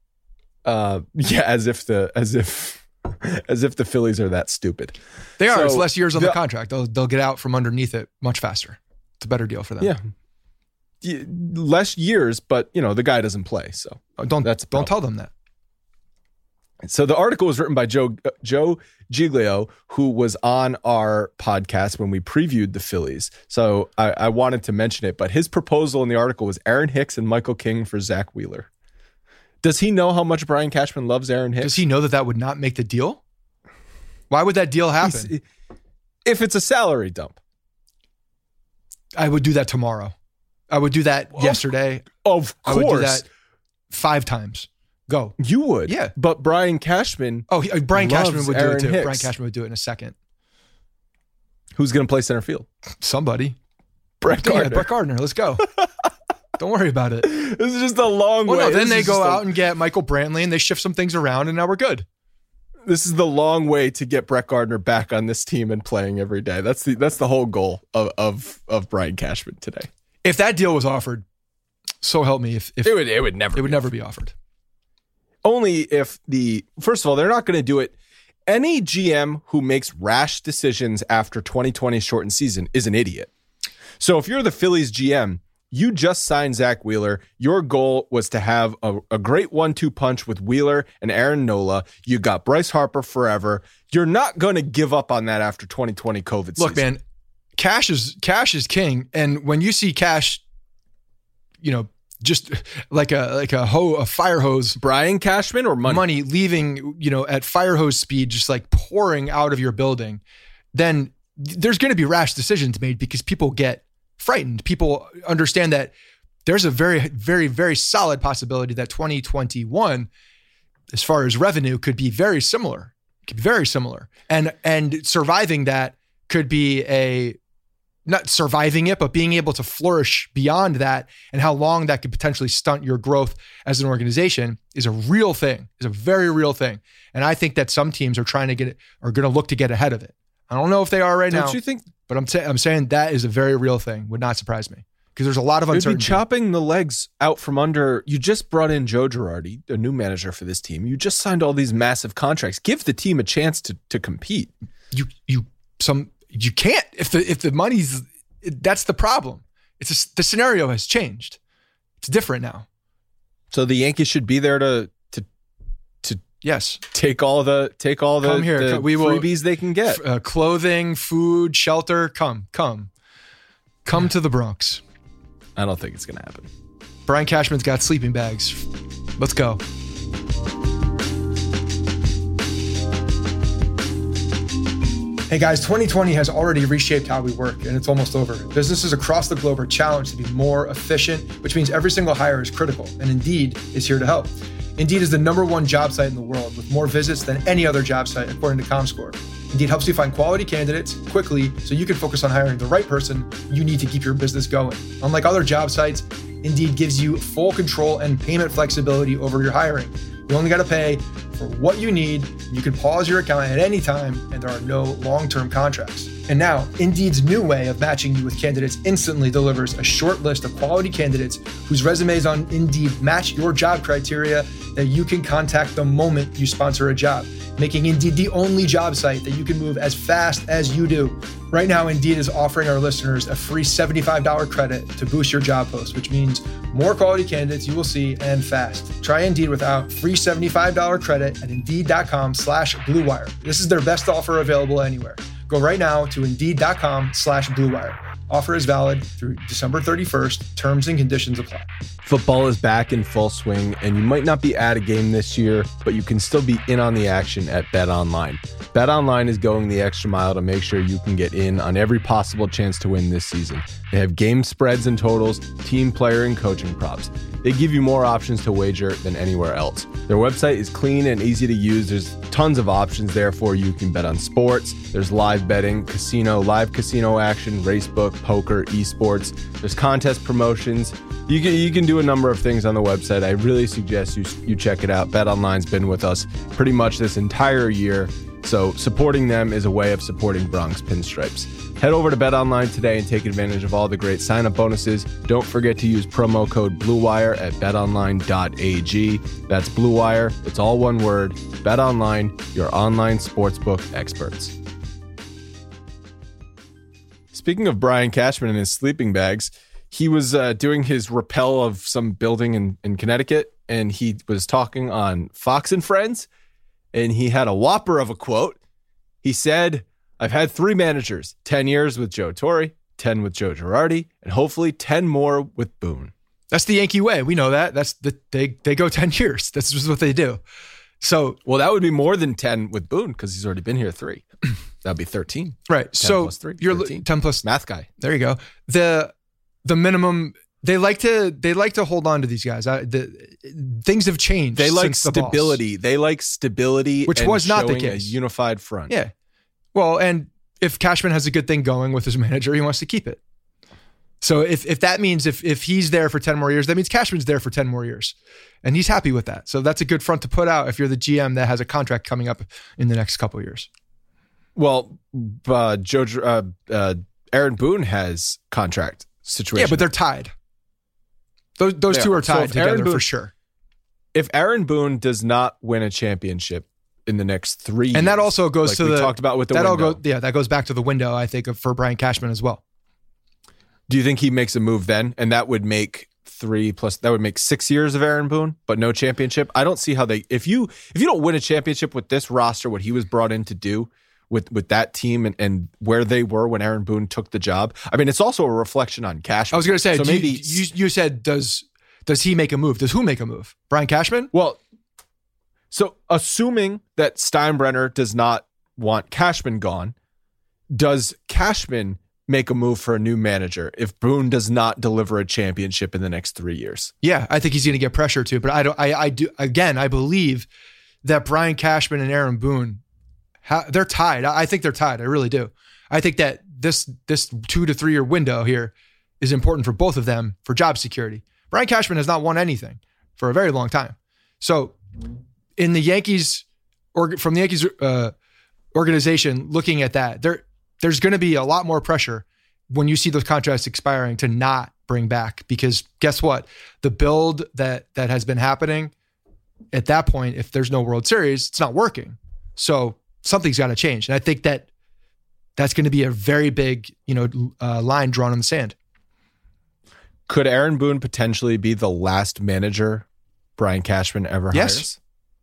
As if the Phillies are that stupid. They are. So, it's less years on the contract. They'll get out from underneath it much faster. It's a better deal for them. Yeah. Less years, but the guy doesn't play, so don't tell them that. So the article was written by Joe Giglio, who was on our podcast when we previewed the Phillies. So I wanted to mention it, but his proposal in the article was Aaron Hicks and Michael King for Zach Wheeler. Does he know how much Brian Cashman loves Aaron Hicks? Does he know that would not make the deal? Why would that deal happen? If it's a salary dump. I would do that tomorrow. I would do that yesterday. Of course. I would do that 5 times. Go. You would? Yeah. But Brian Cashman Brian Cashman would Aaron do it too. Hicks. Brian Cashman would do it in a second. Who's going to play center field? Somebody. Brett Gardner. Yeah, Brett Gardner. Let's go. Don't worry about it. This is just a long way. No, then they go out and get Michael Brantley and they shift some things around and now we're good. This is the long way to get Brett Gardner back on this team and playing every day. That's the whole goal of Brian Cashman today. If that deal was offered, so help me. If it would never be offered. Only if first of all, they're not going to do it. Any GM who makes rash decisions after 2020 shortened season is an idiot. So if you're the Phillies GM, you just signed Zach Wheeler. Your goal was to have a great 1-2 punch with Wheeler and Aaron Nola. You got Bryce Harper forever. You're not going to give up on that after 2020 COVID season. Look, man, cash is king. And when you see cash, just like a fire hose. Brian Cashman or money leaving, at fire hose speed, just like pouring out of your building, then there's going to be rash decisions made because people get frightened. People understand that there's a very, very, very solid possibility that 2021, as far as revenue, could be very similar. And surviving that could be not surviving it, but being able to flourish beyond that and how long that could potentially stunt your growth as an organization is a real thing, is a very real thing. And I think that some teams are going to look to get ahead of it. I don't know if they are right now. Don't you think? But I'm saying that is a very real thing. Would not surprise me because there's a lot of uncertainty. You'd be chopping the legs out from under. You just brought in Joe Girardi, a new manager for this team. You just signed all these massive contracts. Give the team a chance to compete. You can't if the money's. That's the problem. The scenario has changed. It's different now. So the Yankees should be there to yes, take all the come here. The freebies they can get. Clothing, food, shelter. Come to the Bronx. I don't think it's going to happen. Brian Cashman's got sleeping bags. Let's go. Hey guys, 2020 has already reshaped how we work and it's almost over. Businesses across the globe are challenged to be more efficient, which means every single hire is critical, and Indeed is here to help. Indeed is the #1 job site in the world with more visits than any other job site, according to Comscore. Indeed helps you find quality candidates quickly so you can focus on hiring the right person you need to keep your business going. Unlike other job sites, Indeed gives you full control and payment flexibility over your hiring. You only got to pay for what you need. You can pause your account at any time, and there are no long-term contracts. And now, Indeed's new way of matching you with candidates instantly delivers a short list of quality candidates whose resumes on Indeed match your job criteria that you can contact the moment you sponsor a job, making Indeed the only job site that you can move as fast as you do. Right now, Indeed is offering our listeners a free $75 credit to boost your job post, which means more quality candidates you will see and fast. Try Indeed without free $75 credit at Indeed.com/Blue Wire. This is their best offer available anywhere. Go right now to Indeed.com/Blue Wire. Offer is valid through December 31st. Terms and conditions apply. Football is back in full swing, and you might not be at a game this year, but you can still be in on the action at BetOnline. BetOnline is going the extra mile to make sure you can get in on every possible chance to win this season. They have game spreads and totals, team, player, and coaching props. They give you more options to wager than anywhere else. Their website is clean and easy to use. There's tons of options there for you. You can bet on sports. There's live betting, casino, live casino action, racebook, poker, esports. There's contest promotions. You can do a number of things on the website. I really suggest you check it out. BetOnline's been with us pretty much this entire year, so supporting them is a way of supporting Bronx Pinstripes. Head over to BetOnline today and take advantage of all the great sign-up bonuses. Don't forget to use promo code BlueWire at betonline.ag. That's Blue Wire. It's all one word. BetOnline, your online sportsbook experts. Speaking of Brian Cashman and his sleeping bags, he was doing his rappel of some building in Connecticut, and he was talking on Fox and Friends, and he had a whopper of a quote. He said, "I've had 3 managers, 10 years with Joe Torre, 10 with Joe Girardi, and hopefully 10 more with Boone." That's the Yankee way. We know that. They go 10 years. That's just what they do. So, well, that would be more than 10 with Boone because he's already been here 3. That'd be 13. Right. 10 so plus 3, you're 13. 10 plus math guy. There you go. The minimum. They like to hold on to these guys. Things have changed. They like since the stability. boss. They like stability, which and was not the showing case. A unified front. Yeah. Well, and if Cashman has a good thing going with his manager, he wants to keep it. So if that means if he's there for 10 more years, that means Cashman's there for 10 more years. And he's happy with that. So that's a good front to put out if you're the GM that has a contract coming up in the next couple of years. Well, Aaron Boone has contract situation. Yeah, but they're tied. Those two are tied together for sure. If Aaron Boone does not win a championship in the next 3 years, and that also goes like to we talked about with the window. That goes back to the window, I think, for Brian Cashman as well. Do you think he makes a move then? And that would make 6 years of Aaron Boone, but no championship. I don't see how if you don't win a championship with this roster, what he was brought in to do with that team and where they were when Aaron Boone took the job. I mean, it's also a reflection on Cashman. I was going to say, so maybe you said, does he make a move? Does who make a move? Brian Cashman? Well, so assuming that Steinbrenner does not want Cashman gone, does Cashman make a move for a new manager if Boone does not deliver a championship in the next 3 years? Yeah, I think he's going to get pressure too. But I believe that Brian Cashman and Aaron Boone, they're tied. I think they're tied. I really do. I think that this 2 to 3 year window here is important for both of them for job security. Brian Cashman has not won anything for a very long time. So in the Yankees, from the Yankees organization, looking at that, there's going to be a lot more pressure when you see those contracts expiring to not bring back, because guess what? The build that has been happening at that point, if there's no World Series, it's not working. So something's got to change. And I think that's going to be a very big, line drawn in the sand. Could Aaron Boone potentially be the last manager Brian Cashman ever hires?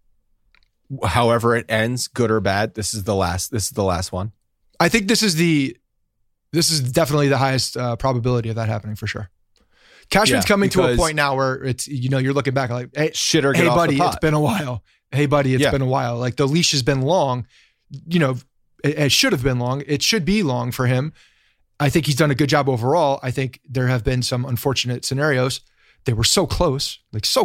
However it ends, good or bad, this is the last one. I think this is definitely the highest probability of that happening for sure. Cashman's coming to a point now where it's, you're looking back like, hey, shit or get off buddy, the pot. it's been a while. Hey buddy, it's been a while. Like the leash has been long, it should have been long. It should be long for him. I think he's done a good job overall. I think there have been some unfortunate scenarios. They were so close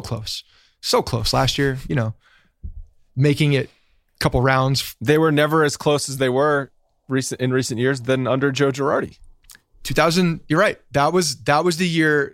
last year, making it a couple rounds. They were never as close as they were in recent years than under Joe Girardi. 2000. You're right. That was the year.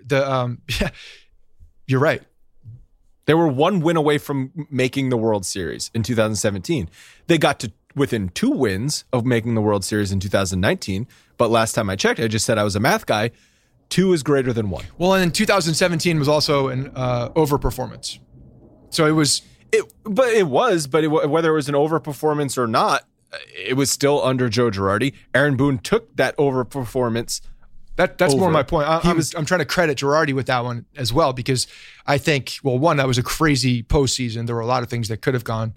You're right. They were one win away from making the World Series in 2017. They got to within 2 wins of making the World Series in 2019. But last time I checked, I just said I was a math guy. 2 is greater than 1. Well, and 2017 was also an overperformance. So it was. Whether it was an overperformance or not, it was still under Joe Girardi. Aaron Boone took that overperformance. That's more my point. I'm trying to credit Girardi with that one as well, because I think, well, one, that was a crazy postseason. There were a lot of things that could have gone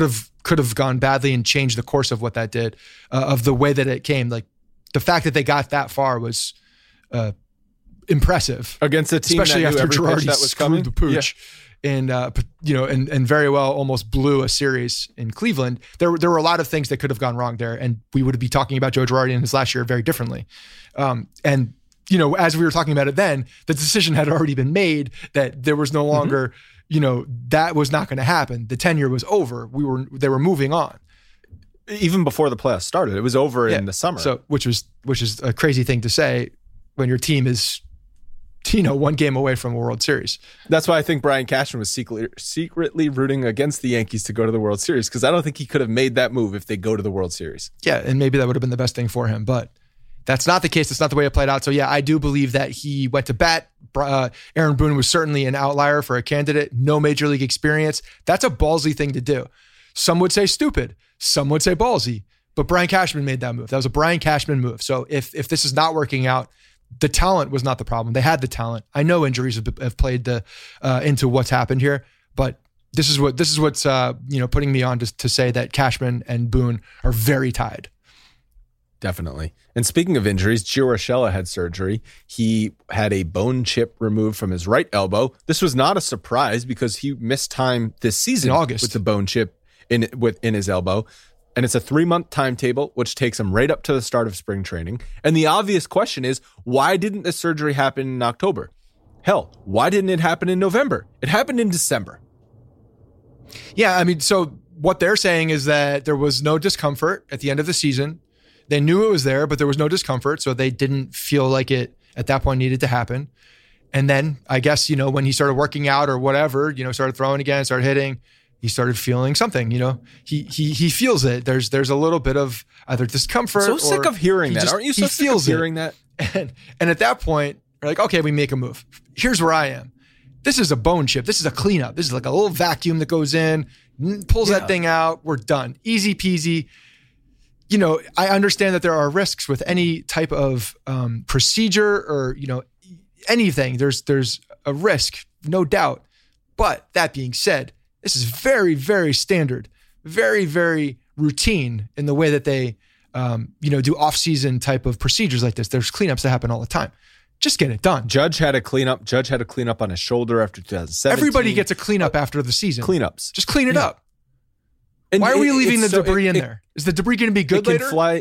badly and changed the course of what that did, of the way that it came. Like the fact that they got that far was impressive against a team, especially that after Girardi that was screwed coming. the pooch. Yeah. And very well almost blew a series in Cleveland. There were a lot of things that could have gone wrong there, and we would be talking about Joe Girardi in his last year very differently. And as we were talking about it then, the decision had already been made that there was no longer, that was not going to happen. The tenure was over. They were moving on. Even before the playoffs started, it was over in the summer. So, which is a crazy thing to say when your team is, 1 game away from a World Series. That's why I think Brian Cashman was secretly rooting against the Yankees to go to the World Series, because I don't think he could have made that move if they go to the World Series. Yeah, and maybe that would have been the best thing for him, but that's not the case. That's not the way it played out. So yeah, I do believe that he went to bat. Aaron Boone was certainly an outlier for a candidate. No major league experience. That's a ballsy thing to do. Some would say stupid. Some would say ballsy. But Brian Cashman made that move. That was a Brian Cashman move. So if this is not working out, the talent was not the problem. They had the talent. I know injuries have played into what's happened here, but this is what's putting me on to say that Cashman and Boone are very tied. Definitely. And speaking of injuries, Gio Urshela had surgery. He had a bone chip removed from his right elbow. This was not a surprise because he missed time this season in August with the bone chip in his elbow. And it's a 3-month timetable, which takes him right up to the start of spring training. And the obvious question is, why didn't the surgery happen in October? Hell, why didn't it happen in November? It happened in December. Yeah, I mean, so what they're saying is that there was no discomfort at the end of the season. They knew it was there, but there was no discomfort, so they didn't feel like it at that point needed to happen. And then I guess, when he started working out or whatever, started throwing again, started hitting, he started feeling something, he feels it. There's a little bit of either discomfort. So sick of hearing that. Aren't you so sick of hearing that? And at that point, we're like, okay, we make a move. Here's where I am. This is a bone chip. This is a cleanup. This is like a little vacuum that goes in, pulls that thing out. We're done. Easy peasy. I understand that there are risks with any type of procedure or, anything. There's a risk, no doubt. But that being said, this is very, very standard, very, very routine in the way that they, do off-season type of procedures like this. There's cleanups that happen all the time. Just get it done. Judge had a cleanup on his shoulder after 2017. Everybody gets a cleanup after the season. Cleanups. Just clean it up. And why are we leaving the debris in there? Is the debris going to be good later? Fly.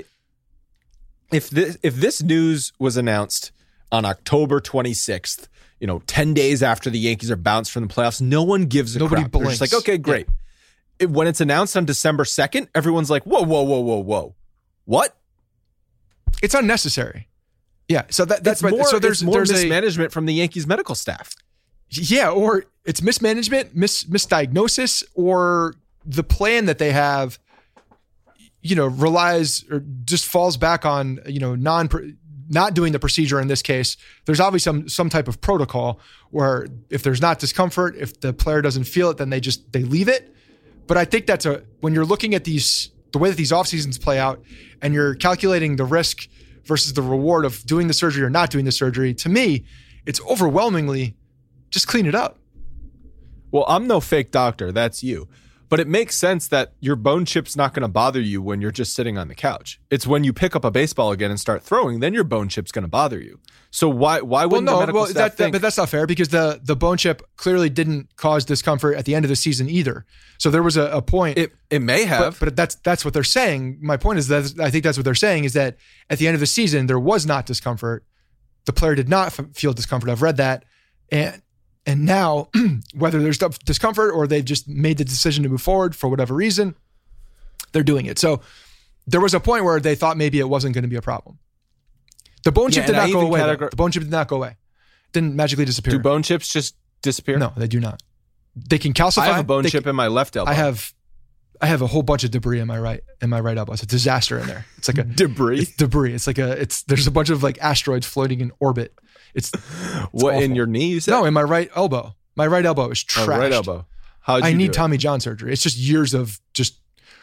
If this news was announced on October 26th, 10 days after the Yankees are bounced from the playoffs, no one gives a crap. Blinks. They're just like, okay, great. Yeah. When it's announced on December 2nd, everyone's like, whoa. What? It's unnecessary. Yeah. So that's more. So there's more mismanagement from the Yankees medical staff. Yeah, or it's mismanagement, misdiagnosis, or the plan that they have, relies or just falls back on, not doing the procedure in this case. There's obviously some type of protocol where if there's not discomfort, if the player doesn't feel it, then they leave it. But I think when you're looking at the way that these off seasons play out and you're calculating the risk versus the reward of doing the surgery or not doing the surgery, to me, it's overwhelmingly just clean it up. Well, I'm no fake doctor. That's you. But it makes sense that your bone chip's not going to bother you when you're just sitting on the couch. It's when you pick up a baseball again and start throwing, then your bone chip's going to bother you. So why wouldn't the medical staff think? But that's not fair because the bone chip clearly didn't cause discomfort at the end of the season either. So there was a point. It may have. But that's what they're saying. My point is that I think that's what they're saying is that at the end of the season, there was not discomfort. The player did not feel discomfort. I've read that. And now, whether there's discomfort or they've just made the decision to move forward for whatever reason, they're doing it. So there was a point where they thought maybe it wasn't going to be a problem. The bone chip Yeah, did and I not go even away. categor- The bone chip did not go away. Didn't magically disappear. Do bone chips just disappear? No, they do not. They can calcify. I have a bone chip in my left elbow. I have a whole bunch of debris in my right elbow. It's a disaster in there. It's like a debris. It's debris. It's like there's a bunch of like asteroids floating in orbit. It's what awful. in your knee? You said? No, in my right elbow. My right elbow is trashed. Right elbow. How'd you I need do it? Tommy John surgery. It's just years of just.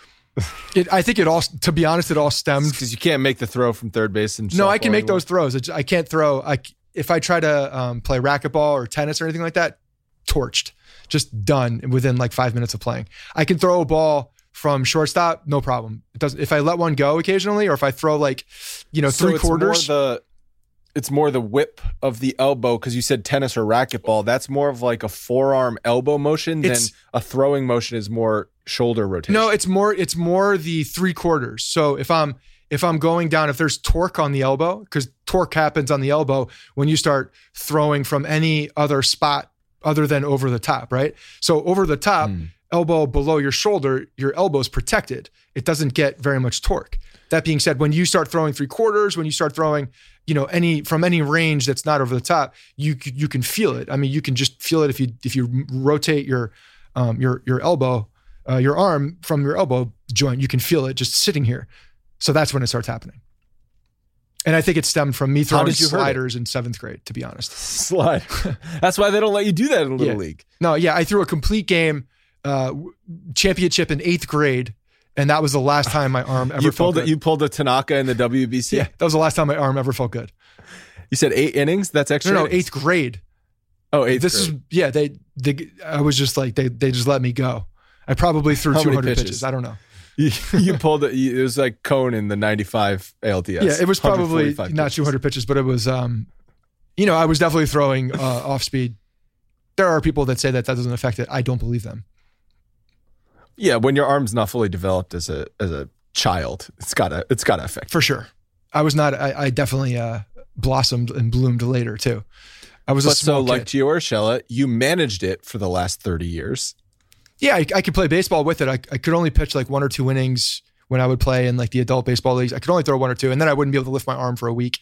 I think it all. To be honest, it all stemmed because you can't make the throw from third base. And No, I can softball make anymore. those throws. I can't throw. If I try to play racquetball or tennis or anything like that, torched, just done within like 5 minutes of playing. I can throw a ball from shortstop, no problem. It doesn't. If I let one go occasionally, or if I throw like, So three quarters. It's more the whip of the elbow because you said tennis or racquetball. That's more of like a forearm elbow motion than a throwing motion is more shoulder rotation. No, it's more the three quarters. So if I'm going down, if there's torque on the elbow, because torque happens on the elbow when you start throwing from any other spot other than over the top, right? So over the top, elbow below your shoulder, your elbow's protected. It doesn't get very much torque. That being said, when you start throwing three quarters, when you start throwing, from any range that's not over the top, you can feel it. I mean, you can just feel it if you rotate your elbow, your arm from your elbow joint, you can feel it just sitting here. So that's when it starts happening. And I think it stemmed from me throwing sliders in 7th grade, to be honest. Slide. That's why they don't let you do that in Little League. No, yeah, I threw a complete game championship in 8th grade. And that was the last time my arm ever felt good. You pulled a Tanaka in the WBC? Yeah, that was the last time my arm ever felt good. You said 8 innings? That's extra No, innings. 8th grade. Oh, 8th This grade. I was just like, they just let me go. I probably threw 200 pitches. I don't know. You pulled it. It was like Cone in the 95 ALDS. Yeah, it was probably not pitches. 200 pitches, but it was, I was definitely throwing off speed. There are people that say that doesn't affect it. I don't believe them. Yeah, when your arm's not fully developed as a child, it's gotta affect. For sure. I definitely blossomed and bloomed later too. I was a small kid. Like Gio Urshela, you managed it for the last 30 years. Yeah, I could play baseball with it. I could only pitch like 1 or 2 innings when I would play in like the adult baseball leagues. I could only throw 1 or 2, and then I wouldn't be able to lift my arm for a week.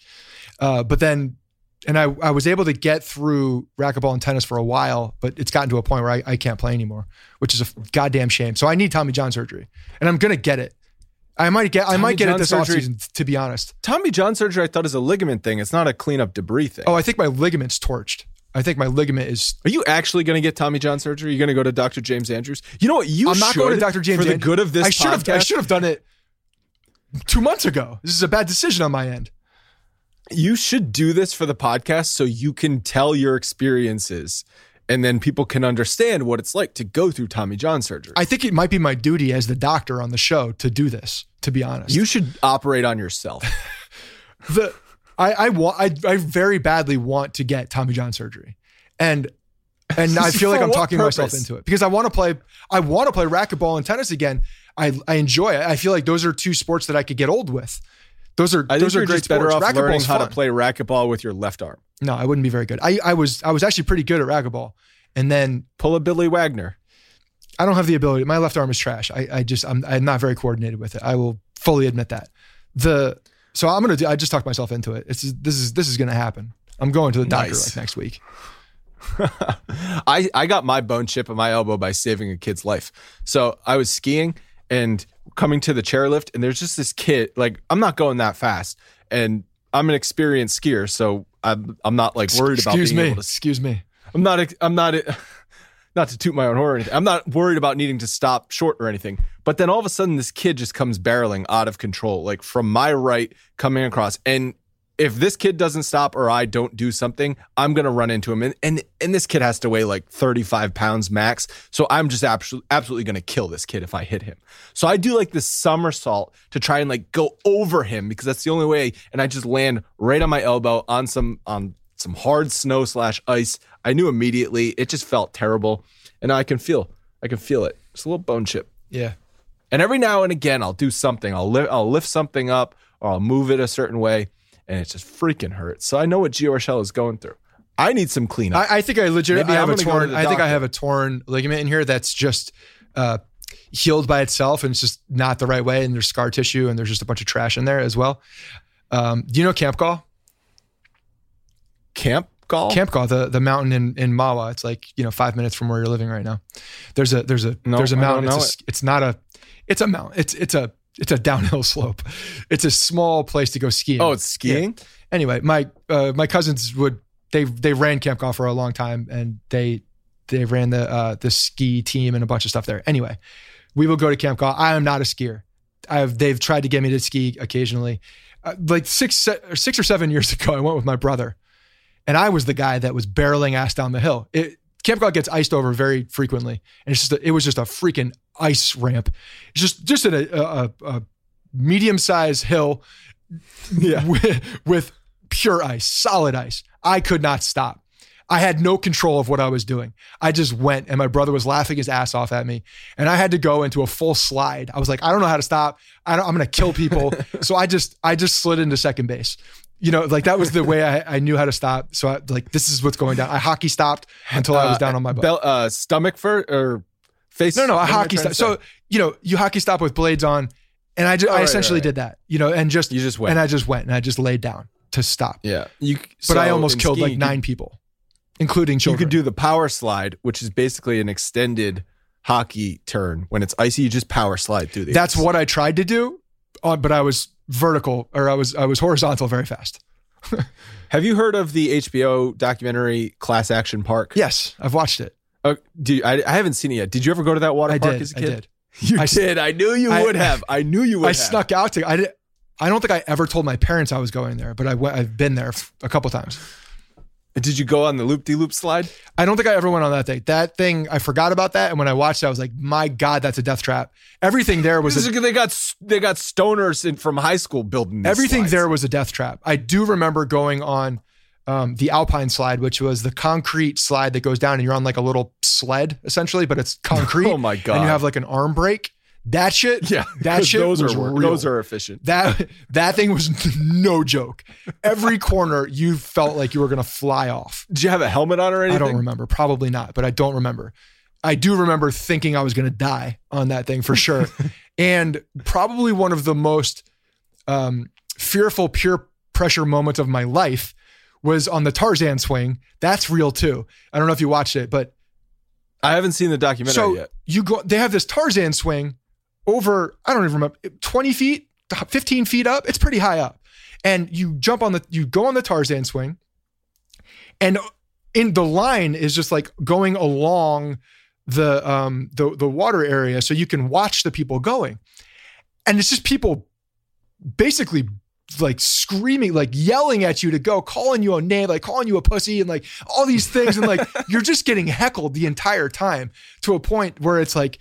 I was able to get through racquetball and tennis for a while, but it's gotten to a point where I can't play anymore, which is a goddamn shame. So I need Tommy John surgery, and I'm gonna get it. I might get it this offseason, to be honest. Tommy John surgery, I thought, is a ligament thing. It's not a cleanup debris thing. Oh, I think my ligament's torched. I think my ligament is. Are you actually going to get Tommy John surgery? Are you going to go to Dr. James Andrews? You know what? I'm not going to Dr. James for the Andrews. good of this podcast. I should have done it 2 months ago. This is a bad decision on my end. You should do this for the podcast so you can tell your experiences and then people can understand what it's like to go through Tommy John surgery. I think it might be my duty as the doctor on the show to do this, to be honest. You should operate on yourself. I very badly want to get Tommy John surgery. And I feel like I'm talking myself into it because I want to play racquetball and tennis again. I enjoy it. I feel like those are 2 sports that I could get old with. Those are great sports. Better off learning how to fun. play racquetball with your left arm. No, I wouldn't be very good. I was actually pretty good at racquetball. And then pull a Billy Wagner. I don't have the ability. My left arm is trash. I'm not very coordinated with it. I will fully admit that. I just talked myself into it. This is going to happen. I'm going to the doctor like next week. I got my bone chip in my elbow by saving a kid's life. So I was skiing and coming to the chairlift, and there's just this kid. Like, I'm not going that fast, and I'm an experienced skier, so I'm not like worried about being able to. Excuse me. I'm not. Not to toot my own horn or anything. I'm not worried about needing to stop short or anything. But then all of a sudden, this kid just comes barreling out of control, like from my right coming across. And if this kid doesn't stop or I don't do something, I'm going to run into him. And this kid has to weigh like 35 pounds max. So I'm just absolutely going to kill this kid if I hit him. So I do like this somersault to try and like go over him because that's the only way. And I just land right on my elbow on some hard snow / ice. I knew immediately. It just felt terrible. And now I can feel it. It's a little bone chip. Yeah. And every now and again, I'll do something. I'll lift something up or I'll move it a certain way. And it just freaking hurts. So I know what Gio Urshela is going through. I need some cleanup. I think I legitimately have a torn. I think I doctor. have a torn ligament in here that's just healed by itself, and it's just not the right way. And there's scar tissue, and there's just a bunch of trash in there as well. Do you know Camp Call? Camp Gall? Camp Gall, the mountain in Mawa. It's like, 5 minutes from where you're living right now. There's a mountain. It's a mountain. It's a downhill slope. It's a small place to go skiing. Oh, it's skiing? Yeah. Anyway, my cousins they ran Camp Gall for a long time, and they ran the ski team and a bunch of stuff there. Anyway, we will go to Camp Gall. I am not a skier. They've tried to get me to ski occasionally. Like 6 or 7 years ago, I went with my brother, and I was the guy that was barreling ass down the hill. Camp Gall gets iced over very frequently, and it was just a freaking ice ramp. It's just a medium-sized hill, with pure ice, solid ice. I could not stop. I had no control of what I was doing. I just went, and my brother was laughing his ass off at me, and I had to go into a full slide. I was like, I don't know how to stop. I'm going to kill people. So I just slid into second base. That was the way I knew how to stop. So this is what's going down. I hockey stopped until I was down on my butt. Stomach first or face? No, I hockey stop. So, you hockey stop with blades on, and I essentially did that, and you just went. And I just went, and I just laid down to stop. Yeah. But I almost killed skiing, 9 people, including children. You could do the power slide, which is basically an extended hockey turn. When it's icy, you just power slide through the That's what I tried to do, but I was vertical, or I was horizontal very fast. Have you heard of the HBO documentary Class Action Park? Yes, I've watched it. I haven't seen it yet. Did you ever go to that water park as a kid? I did. You did. I knew you would have. I knew you would have. I snuck out to. I don't think I ever told my parents I was going there, but I've been there a couple times. Did you go on the loop-de-loop slide? I don't think I ever went on that thing. That thing, I forgot about that. And when I watched it, I was like, my God, that's a death trap. Everything there was... They got stoners from high school building these Everything slides. there was a death trap. I do remember going on the Alpine slide, which was the concrete slide that goes down and you're on like a little sled, essentially, but it's concrete. Oh my God. And you have like an arm brake. That shit, those was are real. Those are efficient. That thing was no joke. Every corner you felt like you were going to fly off. Did you have a helmet on or anything? I don't remember. Probably not, but I don't remember. I do remember thinking I was going to die on that thing for sure. And probably one of the most fearful peer pressure moments of my life was on the Tarzan swing. That's real too. I don't know if you watched it, but I haven't seen the documentary yet. They have this Tarzan swing over, I don't even remember, 20 feet, 15 feet up. It's pretty high up. And you go on the Tarzan swing, and in the line is just like going along the water area so you can watch the people going. And it's just people basically like screaming, like yelling at you to go, calling you a name, like calling you a pussy and like all these things. And like, you're just getting heckled the entire time to a point where it's like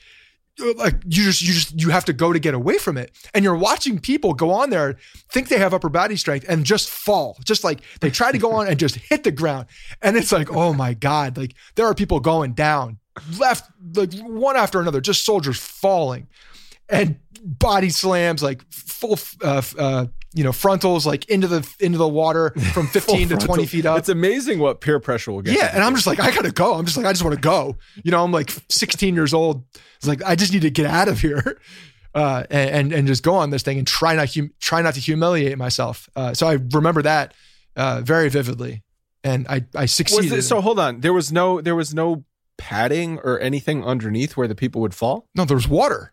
you have to go to get away from it. And you're watching people go on there, think they have upper body strength and just fall. Just like they try to go on and just hit the ground. And it's like, oh my God, like there are people going down left, like one after another, just soldiers falling and body slams, like full, frontals like into the water from 15 to 20 feet up. It's amazing what peer pressure will get. Yeah. And I'm just like, I gotta go. I'm just like, I just want to go. I'm like 16 years old. It's like, I just need to get out of here and just go on this thing and try not to humiliate myself. So I remember that very vividly, and I succeeded. So hold on. There was no padding or anything underneath where the people would fall? No, there was water.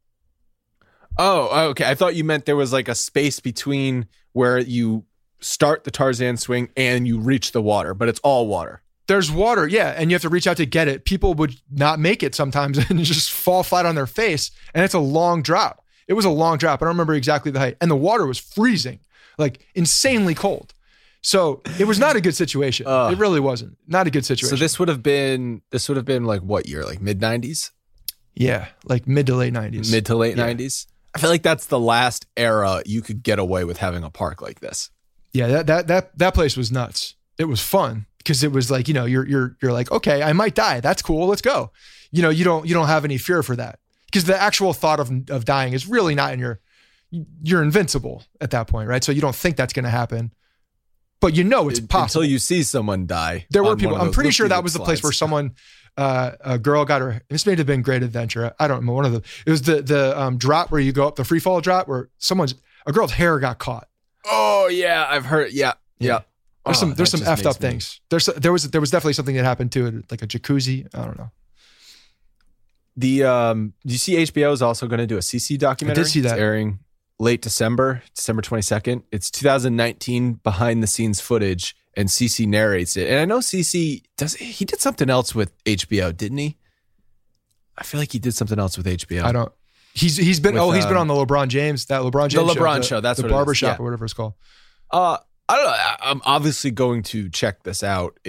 Oh, okay. I thought you meant there was like a space between where you start the Tarzan swing and you reach the water, but it's all water. There's water, yeah, and you have to reach out to get it. People would not make it sometimes and just fall flat on their face, and it's a long drop. It was a long drop. I don't remember exactly the height, and the water was freezing, like insanely cold. So it was not a good situation. It really wasn't. Not a good situation. So this would have been like what year? Like mid-90s? Yeah, like mid to late 90s. Mid to late 90s? I feel like that's the last era you could get away with having a park like this. Yeah, that place was nuts. It was fun because it was like, you're like, okay, I might die. That's cool. Let's go. You don't have any fear for that because the actual thought of dying is really not in you're invincible at that point, right? So you don't think that's going to happen, but it's possible. Until you see someone die. There were people, I'm pretty sure that was the place where someone, a girl got her, this may have been Great Adventure. I don't remember it was the drop where you go up, the free fall drop where a girl's hair got caught. Oh yeah. I've heard. Yeah. There's some effed up things. There was definitely something that happened too, like a jacuzzi. I don't know. Do you see HBO is also going to do a CC documentary? I did see that. It's airing late December 22nd. It's 2019 behind the scenes footage, and CC narrates it. And I know CC he did something else with HBO, didn't he? I feel like he did something else with HBO. I don't. He's been on the LeBron James show. That's the what barbershop or whatever it's called. I don't know. I'm obviously going to check this out.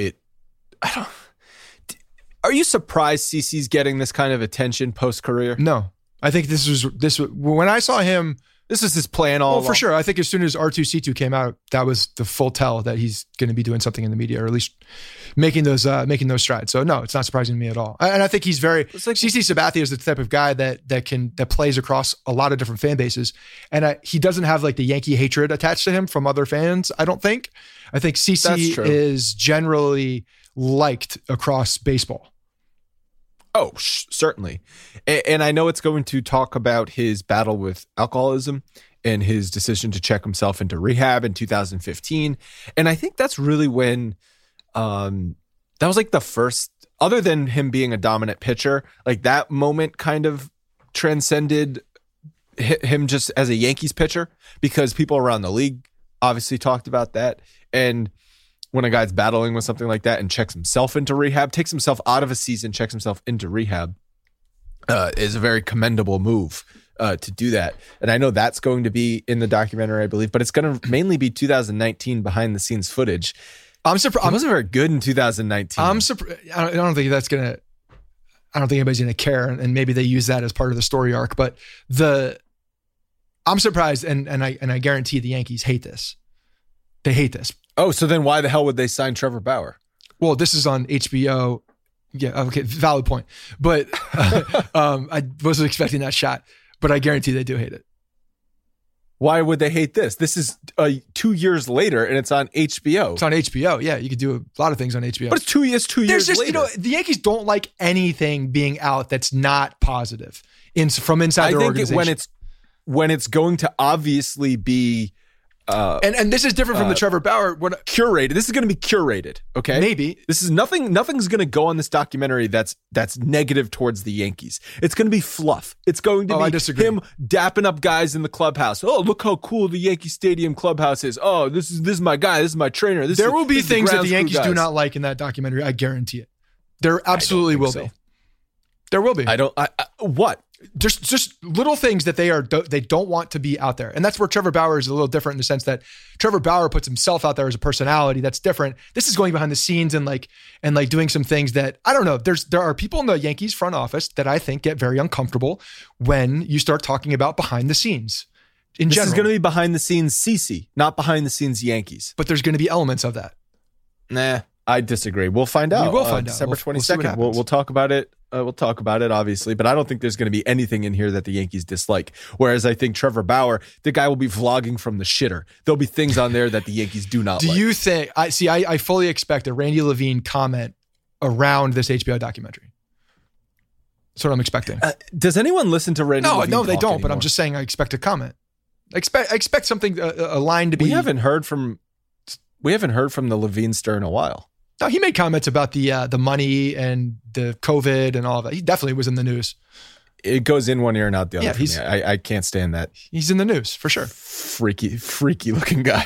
Are you surprised CC's getting this kind of attention post career? No, I think this was when I saw him. This is his plan all along. For sure. I think as soon as R2C2 came out, that was the full tell that he's going to be doing something in the media, or at least making those strides. So no, it's not surprising to me at all. And I think he's CC Sabathia is the type of guy that plays across a lot of different fan bases, and he doesn't have like the Yankee hatred attached to him from other fans. I don't think. I think CC is generally liked across baseball. Oh, certainly. And I know it's going to talk about his battle with alcoholism and his decision to check himself into rehab in 2015. And I think that's really when that was like the first, other than him being a dominant pitcher, like that moment kind of transcended him just as a Yankees pitcher, because people around the league obviously talked about that. And when a guy's battling with something like that and checks himself into rehab, takes himself out of a season, checks himself into rehab, is a very commendable move to do that. And I know that's going to be in the documentary, I believe, but it's going to mainly be 2019 behind the scenes footage. I'm surprised. He wasn't very good in 2019. I'm surprised. I don't think that's going to, I don't think anybody's going to care. And maybe they use that as part of the story arc, but I'm surprised. And I guarantee the Yankees hate this. They hate this. Oh, so then why the hell would they sign Trevor Bauer? Well, this is on HBO. Yeah, okay, valid point. But I wasn't expecting that shot, but I guarantee they do hate it. Why would they hate this? This is 2 years later, and it's on HBO. It's on HBO. Yeah, you could do a lot of things on HBO. But it's 2 years. Later. The Yankees don't like anything being out that's not positive from inside their organization. I think when it's going to obviously be. And this is different from the Trevor Bauer. Curated. This is going to be curated. Okay, maybe this is nothing. Nothing's going to go on this documentary that's negative towards the Yankees. It's going to be fluff. It's going to be him dapping up guys in the clubhouse. Oh, look how cool the Yankee Stadium clubhouse is. Oh, this is my guy. This is my trainer. There will be things that the Yankees do not like in that documentary. I guarantee it. There absolutely will be. There will be. What? Just little things that they don't want to be out there. And that's where Trevor Bauer is a little different in the sense that Trevor Bauer puts himself out there as a personality. That's different. This is going behind the scenes and doing some things that, I don't know. There are people in the Yankees front office that I think get very uncomfortable when you start talking about behind the scenes. This is going to be behind the scenes CC, not behind the scenes Yankees. But there's going to be elements of that. Nah, I disagree. We'll find out. We will find out. December 22nd. We'll talk about it. We'll talk about it, obviously, but I don't think there's going to be anything in here that the Yankees dislike. Whereas I think Trevor Bauer, the guy will be vlogging from the shitter. There'll be things on there that the Yankees do not like. Do you think, I fully expect a Randy Levine comment around this HBO documentary. That's what I'm expecting. Does anyone listen to Randy Levine? No, they don't, anymore? But I'm just saying I expect a comment. I expect something, a line to be. We haven't heard from the Levine stir in a while. No, he made comments about the money and the COVID and all of that. He definitely was in the news. It goes in one ear and out the other. Yeah, I can't stand that. He's in the news for sure. Freaky looking guy.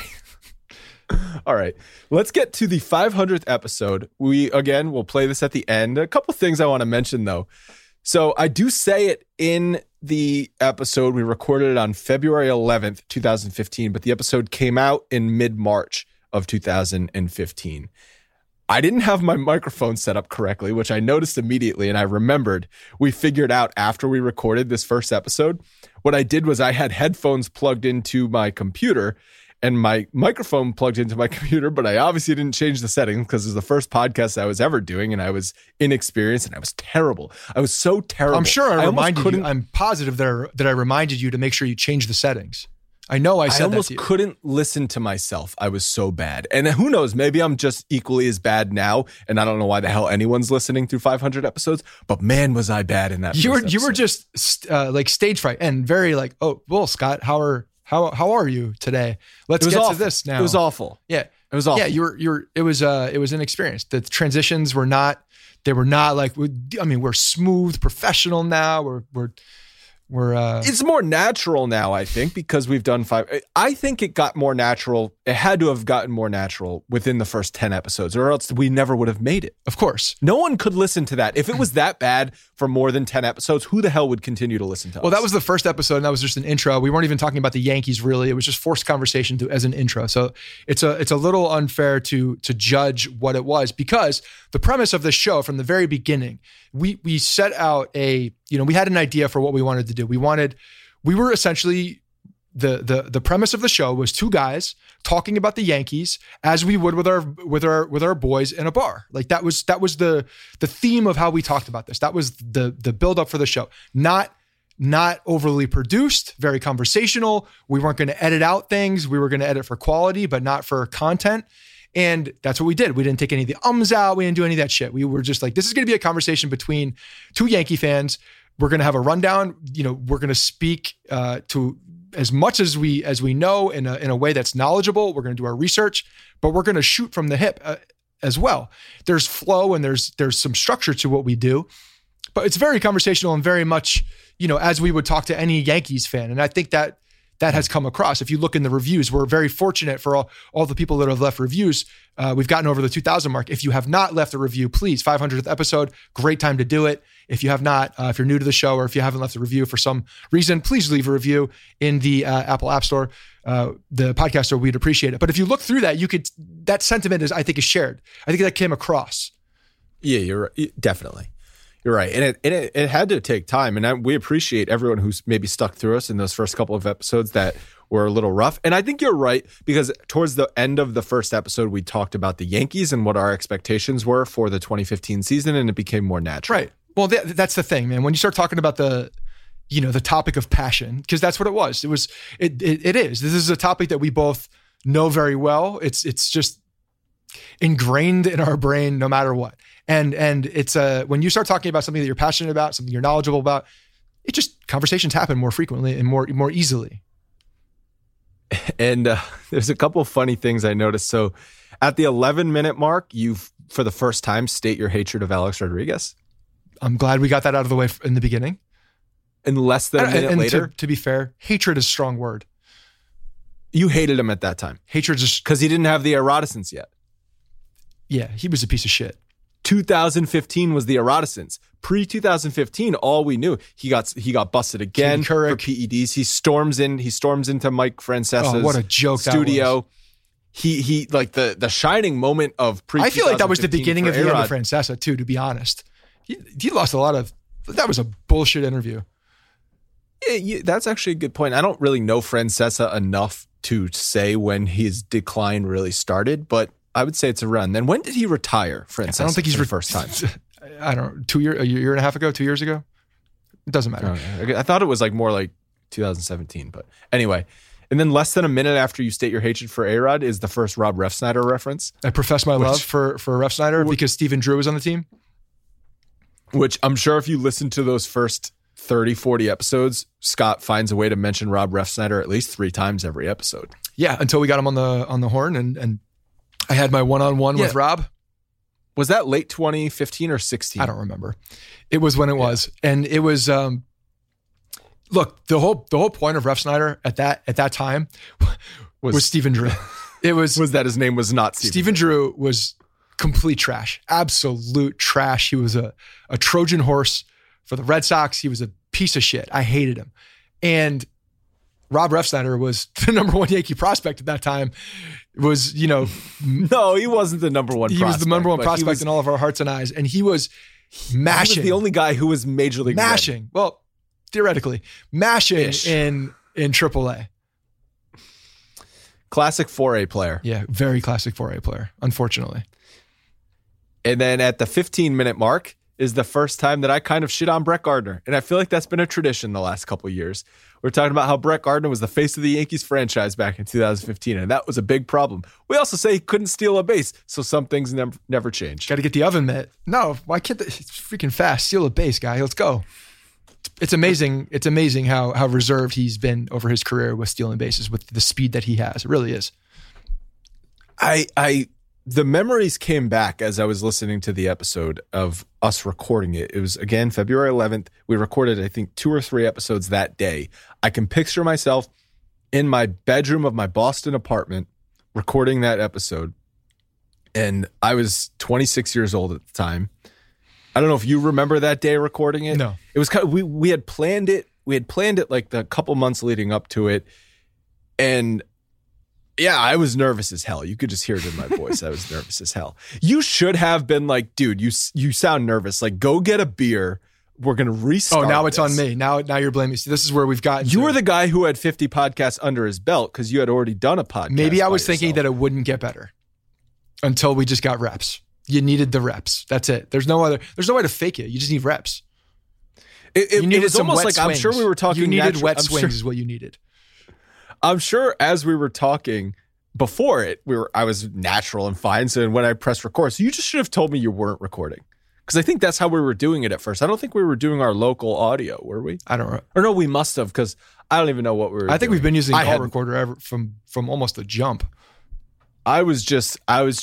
All right, let's get to the 500th episode. We'll play this at the end. A couple things I want to mention though. So I do say it in the episode. We recorded it on February 11th, 2015, but the episode came out in mid-March of 2015. I didn't have my microphone set up correctly, which I noticed immediately, and I remembered we figured out after we recorded this first episode. What I did was I had headphones plugged into my computer and my microphone plugged into my computer, but I obviously didn't change the settings because it was the first podcast I was ever doing, and I was inexperienced, and I was terrible. I was so terrible. I'm sure I reminded you. I'm positive that I reminded you to make sure you change the settings. I know I said that to you. I almost couldn't listen to myself. I was so bad. And who knows, maybe I'm just equally as bad now, and I don't know why the hell anyone's listening through 500 episodes, but man, was I bad in that. You were just like stage fright and very like, oh, well, Scott, how are you today? Let's get to this now. It was awful. Yeah. It was awful. Yeah, it was an experience. The transitions were not like, I mean, we're smooth, professional now. We're it's more natural now, I think, because we've done 5. I think it got more natural. It had to have gotten more natural within the first 10 episodes, or else we never would have made it. Of course. No one could listen to that. If it was that bad for more than 10 episodes, who the hell would continue to listen to us? Well, that was the first episode, and that was just an intro. We weren't even talking about the Yankees, really. It was just forced conversation as an intro. So it's a little unfair to judge what it was, because the premise of this show from the very beginning, we set out we had an idea for what we wanted to do. We were essentially, the premise of the show was two guys talking about the Yankees as we would with our boys in a bar. Like that was the theme of how we talked about this. That was the build up for the show. Not overly produced, very conversational. We weren't going to edit out things. We were going to edit for quality, but not for content. And that's what we did. We didn't take any of the ums out. We didn't do any of that shit. We were just like, this is going to be a conversation between two Yankee fans. We're going to have a rundown. We're going to speak to as much as we know in a way that's knowledgeable. We're going to do our research, but we're going to shoot from the hip as well. There's flow and there's some structure to what we do, but it's very conversational and very much, as we would talk to any Yankees fan. And I think that has come across. If you look in the reviews, we're very fortunate for all the people that have left reviews. We've gotten over the 2,000 mark. If you have not left a review, please, 500th episode, great time to do it. If you have not, if you're new to the show, or if you haven't left a review for some reason, please leave a review in the Apple App Store, the podcast store. We'd appreciate it. But if you look through that, that sentiment I think is shared. I think that came across. Yeah, you're right. Definitely. You're right. And it had to take time. And we appreciate everyone who's maybe stuck through us in those first couple of episodes that were a little rough. And I think you're right, because towards the end of the first episode, we talked about the Yankees and what our expectations were for the 2015 season, and it became more natural. Right. Well, that's the thing, man. When you start talking about the topic of passion, because that's what it was. It is. This is a topic that we both know very well. It's just ingrained in our brain no matter what. And it's when you start talking about something that you're passionate about, something you're knowledgeable about, conversations happen more frequently and more easily. And there's a couple of funny things I noticed. So at the 11-minute mark, you, for the first time, state your hatred of Alex Rodriguez. I'm glad we got that out of the way in the beginning. And less than a minute later. To be fair, hatred is a strong word. You hated him at that time. Hatred just because he didn't have the eroticence yet. Yeah, he was a piece of shit. 2015 was the eroticence. Pre-2015, all we knew, he got busted again for PEDs. He storms into Mike Francesa's what a joke studio. That was. He like the shining moment of pre-2015. I feel like that was the beginning of the end of Francesa too, to be honest. He lost a lot of, that was a bullshit interview. Yeah, that's actually a good point. I don't really know Francesa enough to say when his decline really started, but I would say it's around then. When did he retire, Francesa? I don't think he's the first time. I don't know, a year and a half ago, 2 years ago? It doesn't matter. I thought it was more like 2017, but anyway. And then less than a minute after you state your hatred for A-Rod is the first Rob Refsnyder reference. I profess my love for Refsnyder because Stephen Drew was on the team. Which I'm sure if you listen to those first 30, 40 episodes, Scott finds a way to mention Rob Refsnyder at least 3 times every episode. Yeah, until we got him on the horn and I had my one-on-one with Rob. Was that late 2015 or 16? I don't remember. It was when it was. And it was look, the whole point of Refsnyder at that time was Stephen Drew. It was that his name was not Stephen Drew was complete trash. Absolute trash. He was a Trojan horse for the Red Sox. He was a piece of shit. I hated him. And Rob Refsnyder was the number 1 Yankee prospect at that time. Was, No, he wasn't the number 1 prospect. He was the number 1 prospect in all of our hearts and eyes. And he was mashing. He was the only guy who was major league mashing. Ready. Well, theoretically, mashing in AAA. Classic 4A player. Yeah, very classic 4A player, unfortunately. And then at the 15-minute mark is the first time that I kind of shit on Brett Gardner. And I feel like that's been a tradition the last couple of years. We're talking about how Brett Gardner was the face of the Yankees franchise back in 2015, and that was a big problem. We also say he couldn't steal a base, so some things never change. Got to get the oven mitt. No, why can't it's freaking fast? Steal a base, guy. Let's go. It's amazing. It's amazing how reserved he's been over his career with stealing bases with the speed that he has. It really is. The memories came back as I was listening to the episode of us recording it. It was, again, February 11th. We recorded, I think, 2 or 3 episodes that day. I can picture myself in my bedroom of my Boston apartment recording that episode. And I was 26 years old at the time. I don't know if you remember that day recording it. No. It was kind of, we had planned it. We had planned it like the couple months leading up to it. And yeah, I was nervous as hell. You could just hear it in my voice. I was nervous as hell. You should have been like, dude, you sound nervous. Like, go get a beer. We're going to restart. Oh, now it's this. on me. Now you're blaming. See, this is where we've gotten. You were the guy who had 50 podcasts under his belt because you had already done a podcast. Maybe I was thinking that it wouldn't get better until we just got reps. You needed the reps. That's it. There's no way to fake it. You just need reps. You needed some almost wet swings. I'm sure we were talking. You needed wet swings is what you needed. I'm sure as we were talking before it, I was natural and fine. So when I pressed record, so you just should have told me you weren't recording. Because I think that's how we were doing it at first. I don't think we were doing our local audio, were we? I don't know. Or no, we must have, because I don't even know what we were I think doing. we've been using call recorder ever from almost the jump. I was just,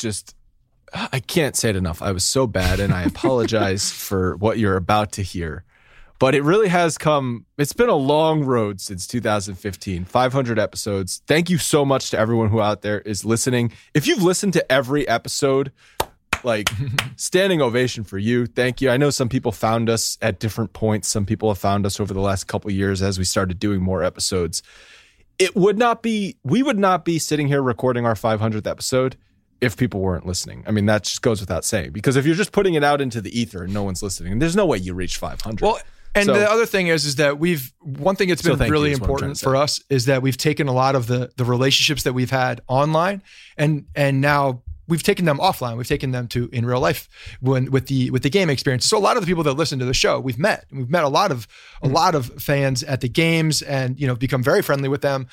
I can't say it enough. I was so bad, and I apologize for what you're about to hear. But it really has it's been a long road since 2015, 500 episodes. Thank you so much to everyone who out there is listening. If you've listened to every episode, like standing ovation for you. Thank you. I know some people found us at different points. Some people have found us over the last couple of years as we started doing more episodes. We would not be sitting here recording our 500th episode if people weren't listening. I mean, that just goes without saying, because if you're just putting it out into the ether and no one's listening, there's no way you reach 500. Well, and the other thing is that one thing that's been really important for us is that we've taken a lot of the relationships that we've had online and now we've taken them offline. We've taken them to in real life with the game experience. So a lot of the people that listen to the show, we've met a lot of fans at the games and, become very friendly with them.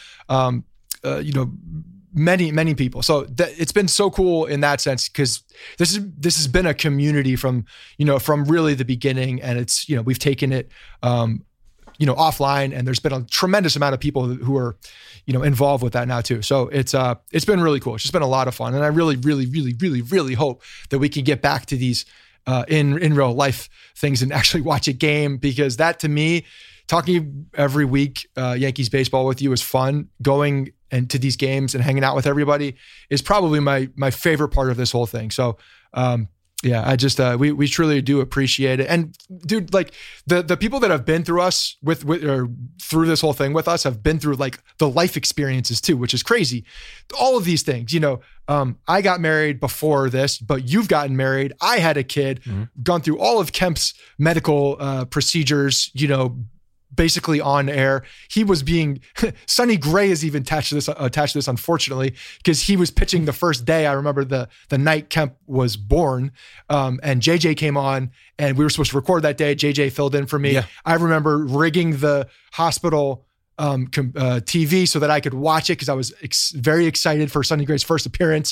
Many people. So it's been so cool in that sense, because this has been a community from really the beginning, and it's, we've taken it, offline, and there's been a tremendous amount of people who are, involved with that now too. So it's been really cool. It's just been a lot of fun. And I really, really, really, really, really hope that we can get back to these, in real life things and actually watch a game, because that, to me, talking every week, Yankees baseball with you is fun. Going and to these games and hanging out with everybody is probably my favorite part of this whole thing. So, I just, we truly do appreciate it. And dude, like the people that have been through us or through this whole thing with us have been through like the life experiences too, which is crazy. All of these things, I got married before this, but you've gotten married. I had a kid, gone through all of Kemp's medical procedures, basically on air. He was Sonny Gray is even attached to this, unfortunately, because he was pitching the first day. I remember the night Kemp was born, and JJ came on, and we were supposed to record that day. JJ filled in for me. Yeah. I remember rigging the hospital TV so that I could watch it, because I was very excited for Sonny Gray's first appearance.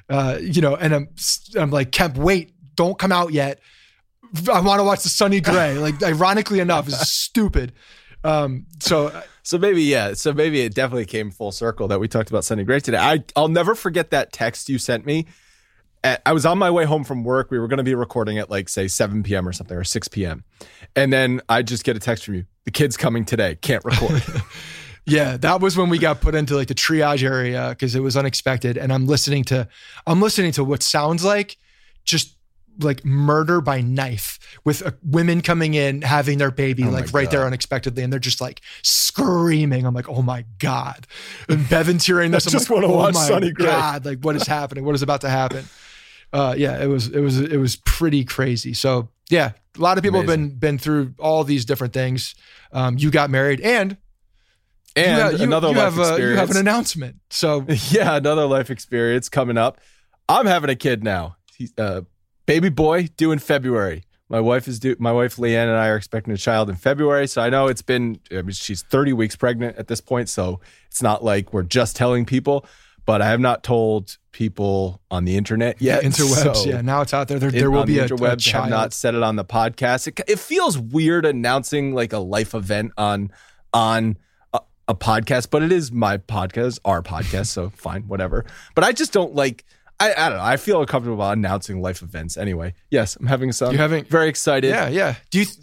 And I'm like, Kemp, wait, don't come out yet. I want to watch the Sonny Gray. Like, ironically enough, is stupid. So maybe it definitely came full circle that we talked about Sonny Gray today. I'll never forget that text you sent me. I was on my way home from work. We were going to be recording at like, say, 7 p.m. or something, or 6 p.m. And then I just get a text from you. The kid's coming today. Can't record. Yeah, that was when we got put into like the triage area, because it was unexpected. And I'm listening to what sounds like just like murder by knife, with women coming in, having their baby right there unexpectedly. And they're just like screaming. I'm like, oh my God. And Bevan's hearing this. I just want to watch Sonny Gray. God, like, what is happening? What is about to happen? It was pretty crazy. So yeah, a lot of people have been through all these different things. You got married, and another life experience. You have an announcement. So yeah, another life experience coming up. I'm having a kid now. He's baby boy due in February. My wife Leanne, and I are expecting a child in February. So I know she's 30 weeks pregnant at this point. So it's not like we're just telling people, but I have not told people on the internet yet. The interwebs. So yeah. Now it's out there. There will be a child. Have not said it on the podcast. It feels weird announcing like a life event on a podcast, but it is my podcast, our podcast, so fine, whatever. But I just don't like, I don't know, I feel uncomfortable about announcing life events anyway. Yes, I'm having a son. Very excited. Yeah. Do you think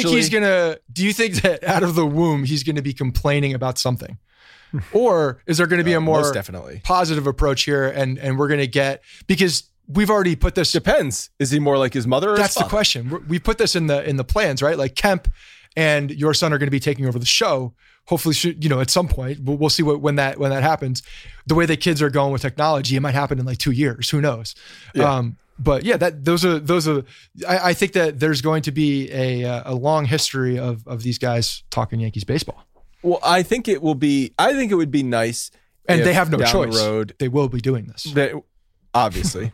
that out of the womb, he's going to be complaining about something? Or is there going to be a more most definitely positive approach here and we're going to get, because we've already put this. Depends. Is he more like his mother or That's his father? the question. We put this in the plans, right? Like Kemp and your son are going to be taking over the show. Hopefully, at some point, we'll see when that happens. The way the kids are going with technology, it might happen in like 2 years. Who knows? Yeah. But yeah, those are. I think that there's going to be a long history of these guys talking Yankees baseball. Well, I think it would be nice, and they have no choice. The road, they will be doing this. Obviously.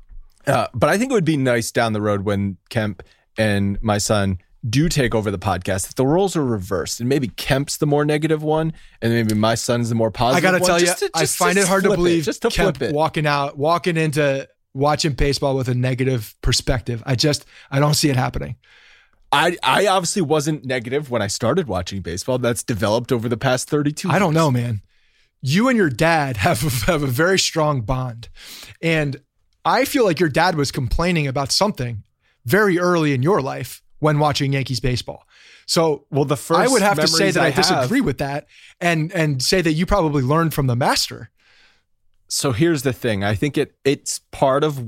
But I think it would be nice down the road when Kemp and my son do take over the podcast, if the roles are reversed and maybe Kemp's the more negative one and maybe my son's the more positive one. I got to tell you, I find it hard to believe Kemp walking into watching baseball with a negative perspective. I don't see it happening. I obviously wasn't negative when I started watching baseball. That's developed over the past 32 years. I don't know, man. You and your dad have a very strong bond. And I feel like your dad was complaining about something very early in your life when watching Yankees baseball. So, the first I would have to say that I disagree with that and say that you probably learned from the master. So here's the thing. I think it's part of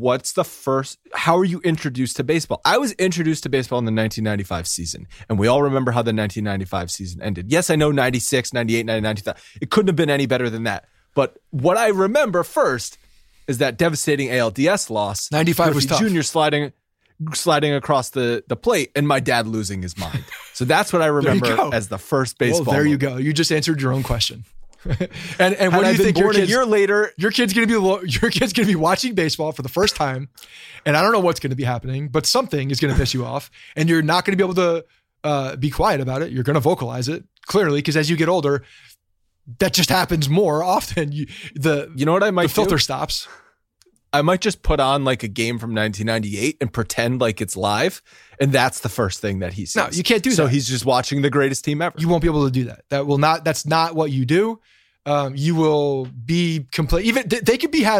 how are you introduced to baseball? I was introduced to baseball in the 1995 season, and we all remember how the 1995 season ended. Yes, I know 96, 98, 99, 2000. It couldn't have been any better than that. But what I remember first is that devastating ALDS loss. 95 was tough. Junior sliding across the plate and my dad losing his mind. So that's what I remember as the first baseball. Well, there you go. You just answered your own question. and what do you think? A year later, your kid's gonna be watching baseball for the first time, and I don't know what's gonna be happening, but something is gonna piss you off, and you're not gonna be able to be quiet about it. You're gonna vocalize it clearly, because as you get older, that just happens more often. You know what I might do? The filter stops. I might just put on like a game from 1998 and pretend like it's live. And that's the first thing that he sees. No, you can't do that. So he's just watching the greatest team ever. You won't be able to do that. That's not what you do. You will be complete. Even they could be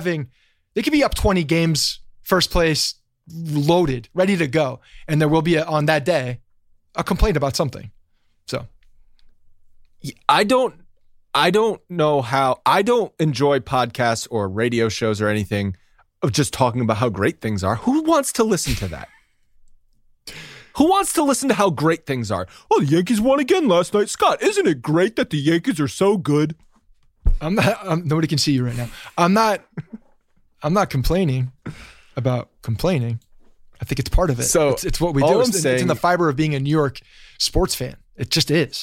up 20 games, first place, loaded, ready to go. And there will be on that day a complaint about something. So I don't know how. I don't enjoy podcasts or radio shows or anything of just talking about how great things are. Who wants to listen to that? Who wants to listen to how great things are? Oh, the Yankees won again last night. Scott, isn't it great that the Yankees are so good? Nobody can see you right now. I'm not complaining about complaining. I think it's part of it. So it's what we do. It's in the fiber of being a New York sports fan. It just is.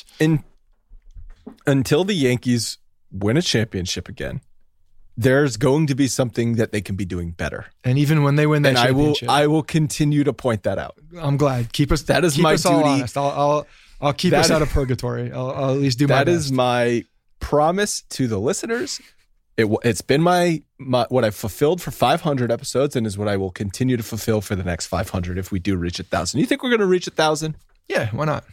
Until the Yankees win a championship again, there's going to be something that they can be doing better. And even when they win that championship, I will continue to point that out. I'm glad. That is my duty. All honest. I'll keep us out of purgatory. I'll at least do my best. That is my promise to the listeners. It's been my what I've fulfilled for 500 episodes, and is what I will continue to fulfill for the next 500 if we do reach 1,000. You think we're going to reach 1,000? Yeah, why not?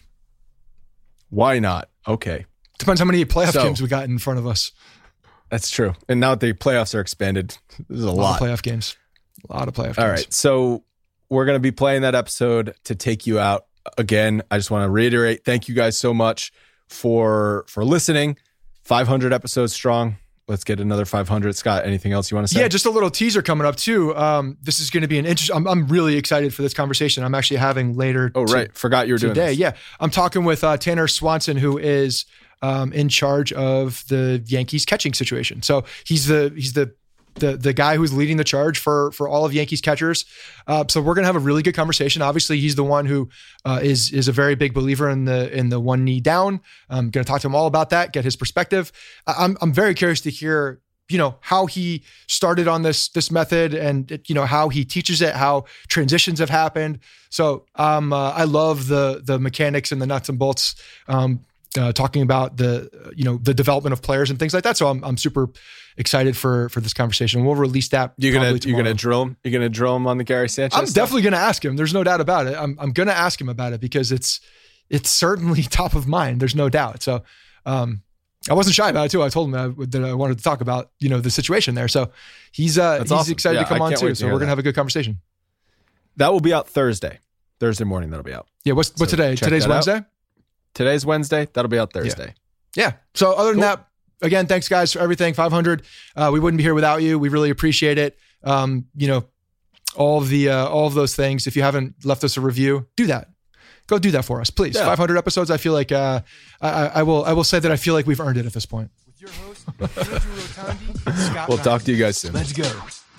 Why not? Okay. Depends how many playoff games we got in front of us. That's true. And now that the playoffs are expanded, there's a lot of playoff games. A lot of playoff games. All right. So we're going to be playing that episode to take you out. Again, I just want to reiterate, thank you guys so much for listening. 500 episodes strong. Let's get another 500. Scott, anything else you want to say? Yeah, just a little teaser coming up too. This is going to be an interesting. I'm really excited for this conversation. I'm actually having later. Oh, right. Forgot you were doing this. Yeah. I'm talking with Tanner Swanson, who is in charge of the Yankees catching situation. So he's the guy who's leading the charge for all of Yankees catchers. So we're going to have a really good conversation. Obviously, he's the one who is a very big believer in the one knee down. I'm going to talk to him all about that, get his perspective. I'm very curious to hear, how he started on this method and, how he teaches it, how transitions have happened. So I love the mechanics and the nuts and bolts, talking about the development of players and things like that. So I'm super excited for this conversation. We'll release that. You're gonna drill him. You're gonna drill him on the Gary Sanchez. I'm definitely gonna ask him. There's no doubt about it. I'm gonna ask him about it because it's certainly top of mind. There's no doubt. So I wasn't shy about it too. I told him that I wanted to talk about, the situation there. So he's awesome. excited to come on too. So we're going to that. have a good conversation. That will be out Thursday morning. That'll be out. Yeah. What's today? Today's Wednesday? Today's Wednesday. That'll be out Thursday. Yeah. So other than that, again, thanks guys for everything. 500. We wouldn't be here without you. We really appreciate it. All of those things. If you haven't left us a review, do that. Go do that for us, please. Yeah. 500 episodes. I feel like I will say that I feel like we've earned it at this point. With your host, Andrew Rotondi, we'll talk to you guys soon. Let's go.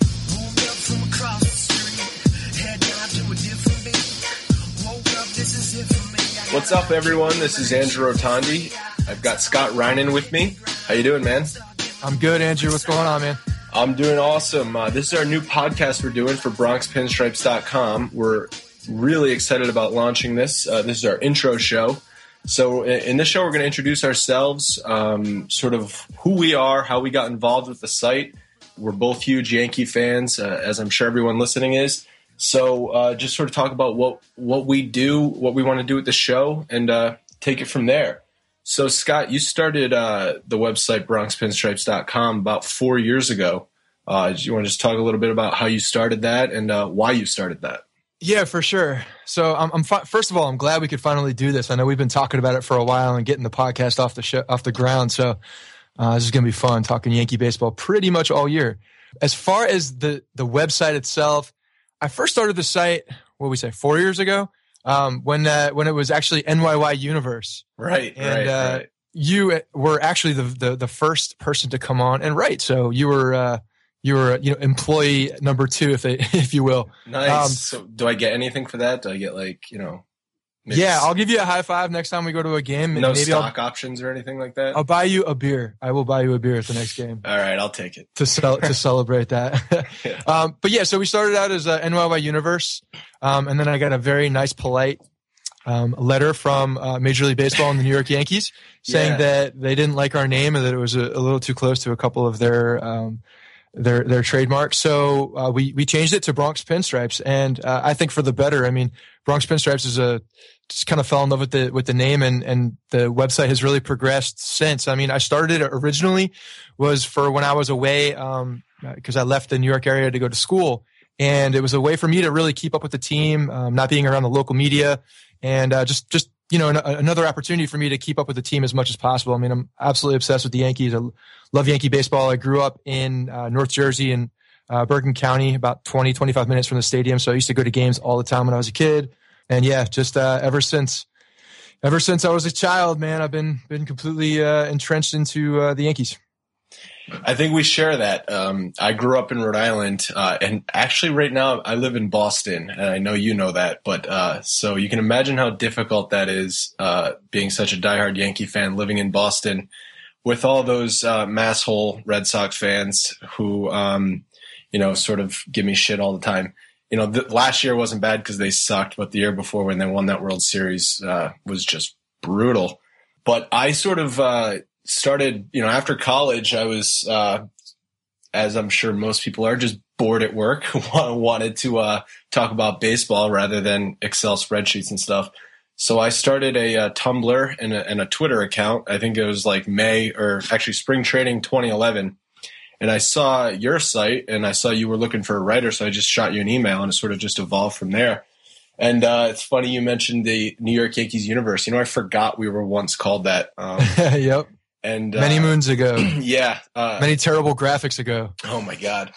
What's up, everyone? This is Andrew Rotondi. I've got Scott Reinen with me. How you doing, man? I'm good, Andrew. What's going on, man? I'm doing awesome. This is our new podcast we're doing for BronxPinstripes.com. We're really excited about launching this. This is our intro show. So in this show, we're going to introduce ourselves, sort of who we are, how we got involved with the site. We're both huge Yankee fans, as I'm sure everyone listening is. So just sort of talk about what we do, what we want to do with the show, and take it from there. So, Scott, you started the website BronxPinstripes.com about 4 years ago. Do you want to just talk a little bit about how you started that and why you started that? Yeah, for sure. So, first of all, I'm glad we could finally do this. I know we've been talking about it for a while and getting the podcast off the ground. So, this is going to be fun talking Yankee baseball pretty much all year. As far as the website itself, I first started the site, 4 years ago, when it was actually NYY Universe. Right. And you were actually the first person to come on and write. So you were employee number 2, if you will. Nice. So do I get anything for that? Do I get Yeah, I'll give you a high five next time we go to a game. No maybe stock options or anything like that? I'll buy you a beer. I will buy you a beer at the next game. All right, I'll take it. To celebrate that. Yeah. But yeah, so we started out as NYY Universe. And then I got a very nice, polite letter from Major League Baseball and the New York Yankees saying that they didn't like our name and that it was a little too close to a couple of their trademarks. So we changed it to Bronx Pinstripes, and I think for the better. I mean, Bronx Pinstripes just kind of fell in love with the name, and the website has really progressed since. I mean, I started it originally was for when I was away because I left the New York area to go to school, and it was a way for me to really keep up with the team, not being around the local media, and just another opportunity for me to keep up with the team as much as possible. I mean, I'm absolutely obsessed with the Yankees. I love Yankee baseball. I grew up in North Jersey in Bergen County, about 25 minutes from the stadium. So I used to go to games all the time when I was a kid. And yeah, just ever since I was a child, man, I've been completely entrenched into the Yankees. I think we share that. I grew up in Rhode Island, and actually right now I live in Boston, and I know you know that, but so you can imagine how difficult that is, being such a diehard Yankee fan living in Boston with all those masshole Red Sox fans who, sort of give me shit all the time. Last year wasn't bad because they sucked, but the year before when they won that World Series was just brutal. But I sort of started, after college, I was, as I'm sure most people are, just bored at work, wanted to talk about baseball rather than Excel spreadsheets and stuff. So I started a Tumblr and a Twitter account. I think it was like spring training 2011. And I saw your site and I saw you were looking for a writer. So I just shot you an email and it sort of just evolved from there. And it's funny you mentioned the New York Yankees Universe. I forgot we were once called that. Yep. And many moons ago. Yeah. Many terrible graphics ago. Oh my God.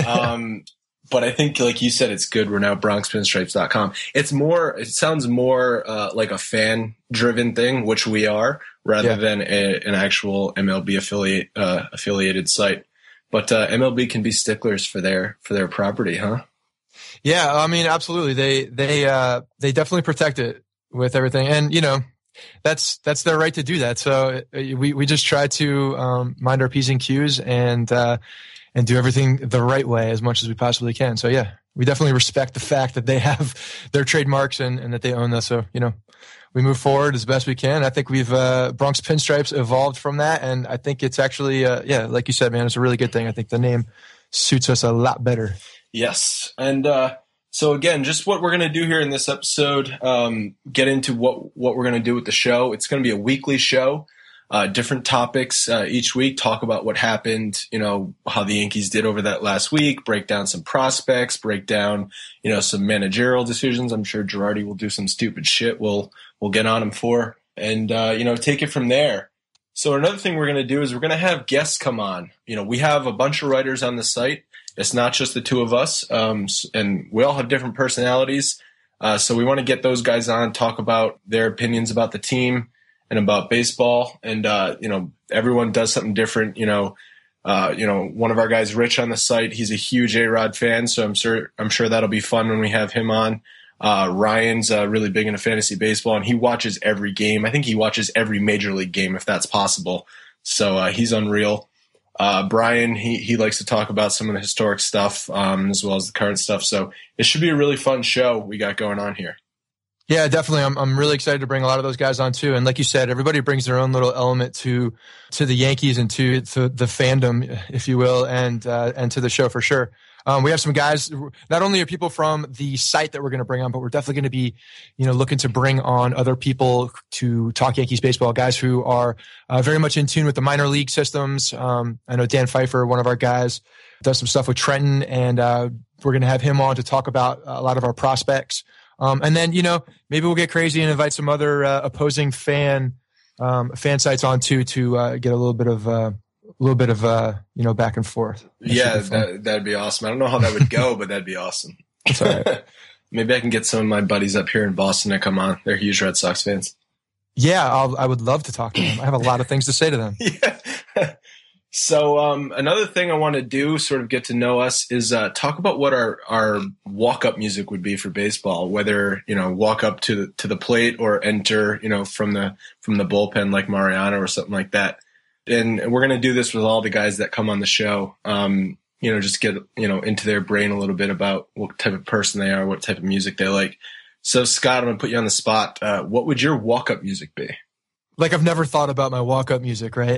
But I think, like you said, it's good. We're now BronxPinstripes.com. It sounds more like a fan-driven thing, which we are, rather than an actual MLB affiliated site. But MLB can be sticklers for their property, huh? Yeah, I mean, absolutely. They definitely protect it with everything, and that's their right to do that. So we just try to mind our P's and Q's and do everything the right way as much as we possibly can. So yeah, we definitely respect the fact that they have their trademarks and that they own this. So we move forward as best we can. I think we've Bronx Pinstripes evolved from that, and I think it's actually like you said, man, it's a really good thing. I think the name suits us a lot better. Yes, and so again, just what we're going to do here in this episode, get into what we're going to do with the show. It's going to be a weekly show. different topics each week, talk about what happened, how the Yankees did over that last week, break down some prospects, break down, some managerial decisions. I'm sure Girardi will do some stupid shit we'll get on him for, and, take it from there. So another thing we're going to do is we're going to have guests come on. We have a bunch of writers on the site. It's not just the two of us, and we all have different personalities. So we want to get those guys on, talk about their opinions about the team and about baseball. And, everyone does something different. One of our guys, Rich, on the site, he's a huge A-Rod fan. So I'm sure that'll be fun when we have him on. Ryan's really big into fantasy baseball, and he watches every game. I think he watches every major league game if that's possible. So he's unreal. Brian, he likes to talk about some of the historic stuff, as well as the current stuff. So it should be a really fun show we got going on here. Yeah, definitely. I'm really excited to bring a lot of those guys on too. And like you said, everybody brings their own little element to the Yankees and to the fandom, if you will, and to the show for sure. We have some guys, not only are people from the site that we're going to bring on, but we're definitely going to be, looking to bring on other people to talk Yankees baseball, guys who are very much in tune with the minor league systems. I know Dan Pfeiffer, one of our guys, does some stuff with Trenton, and we're going to have him on to talk about a lot of our prospects. And then, maybe we'll get crazy and invite some other opposing fan sites on too, to get a little bit of back and forth. That'd be awesome. I don't know how that would go, but that'd be awesome. That's all right. Maybe I can get some of my buddies up here in Boston to come on. They're huge Red Sox fans. Yeah, I would love to talk to them. I have a lot of things to say to them. Yeah. So another thing I want to do, sort of get to know us, is talk about what our walk-up music would be for baseball. Whether walk up to the plate or enter from the bullpen like Mariano or something like that. And we're going to do this with all the guys that come on the show. Just get into their brain a little bit about what type of person they are, what type of music they like. So Scott, I'm going to put you on the spot. What would your walk-up music be? Like, I've never thought about my walk-up music, right?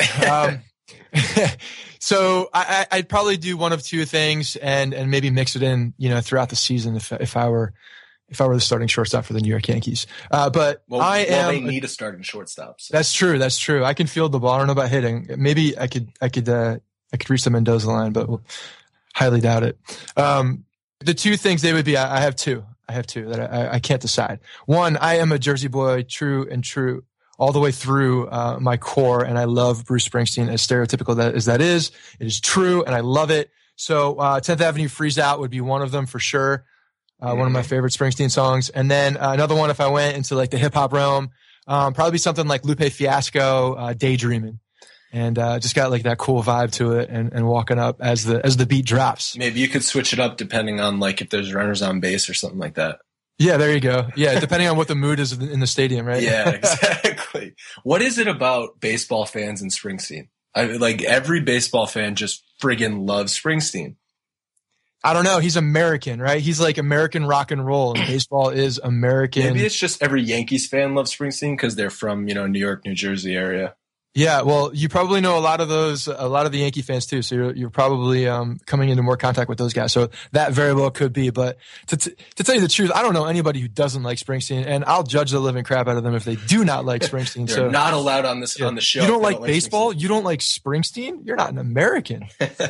So I'd probably do one of two things and maybe mix it in, throughout the season if I were the starting shortstop for the New York Yankees. They need a starting shortstop. So. That's true. I can field the ball. I don't know about hitting. Maybe I could reach the Mendoza line, but we'll highly doubt it. The two things they would be, I have two that I can't decide. One, I am a Jersey boy, true all the way through my core, and I love Bruce Springsteen, as stereotypical as that is. It is true, and I love it. So 10th Avenue Freeze Out would be one of them for sure. One of my favorite Springsteen songs. And then another one, if I went into like the hip hop realm, probably something like Lupe Fiasco, Daydreaming. And just got like that cool vibe to it and walking up as the beat drops. Maybe you could switch it up depending on like if there's runners on base or something like that. Yeah, there you go. Yeah, depending on what the mood is in the stadium, right? Yeah, exactly. What is it about baseball fans and Springsteen? Like every baseball fan just friggin' loves Springsteen. I don't know. He's American, right? He's like American rock and roll, and baseball is American. Maybe it's just every Yankees fan loves Springsteen because they're from, New York, New Jersey area. Yeah, well, you probably know a lot of the Yankee fans too. So you're probably coming into more contact with those guys. So that very well could be. But to tell you the truth, I don't know anybody who doesn't like Springsteen, and I'll judge the living crap out of them if they do not like Springsteen. They're not allowed on the show. You don't like baseball? You don't like Springsteen? You're not an American.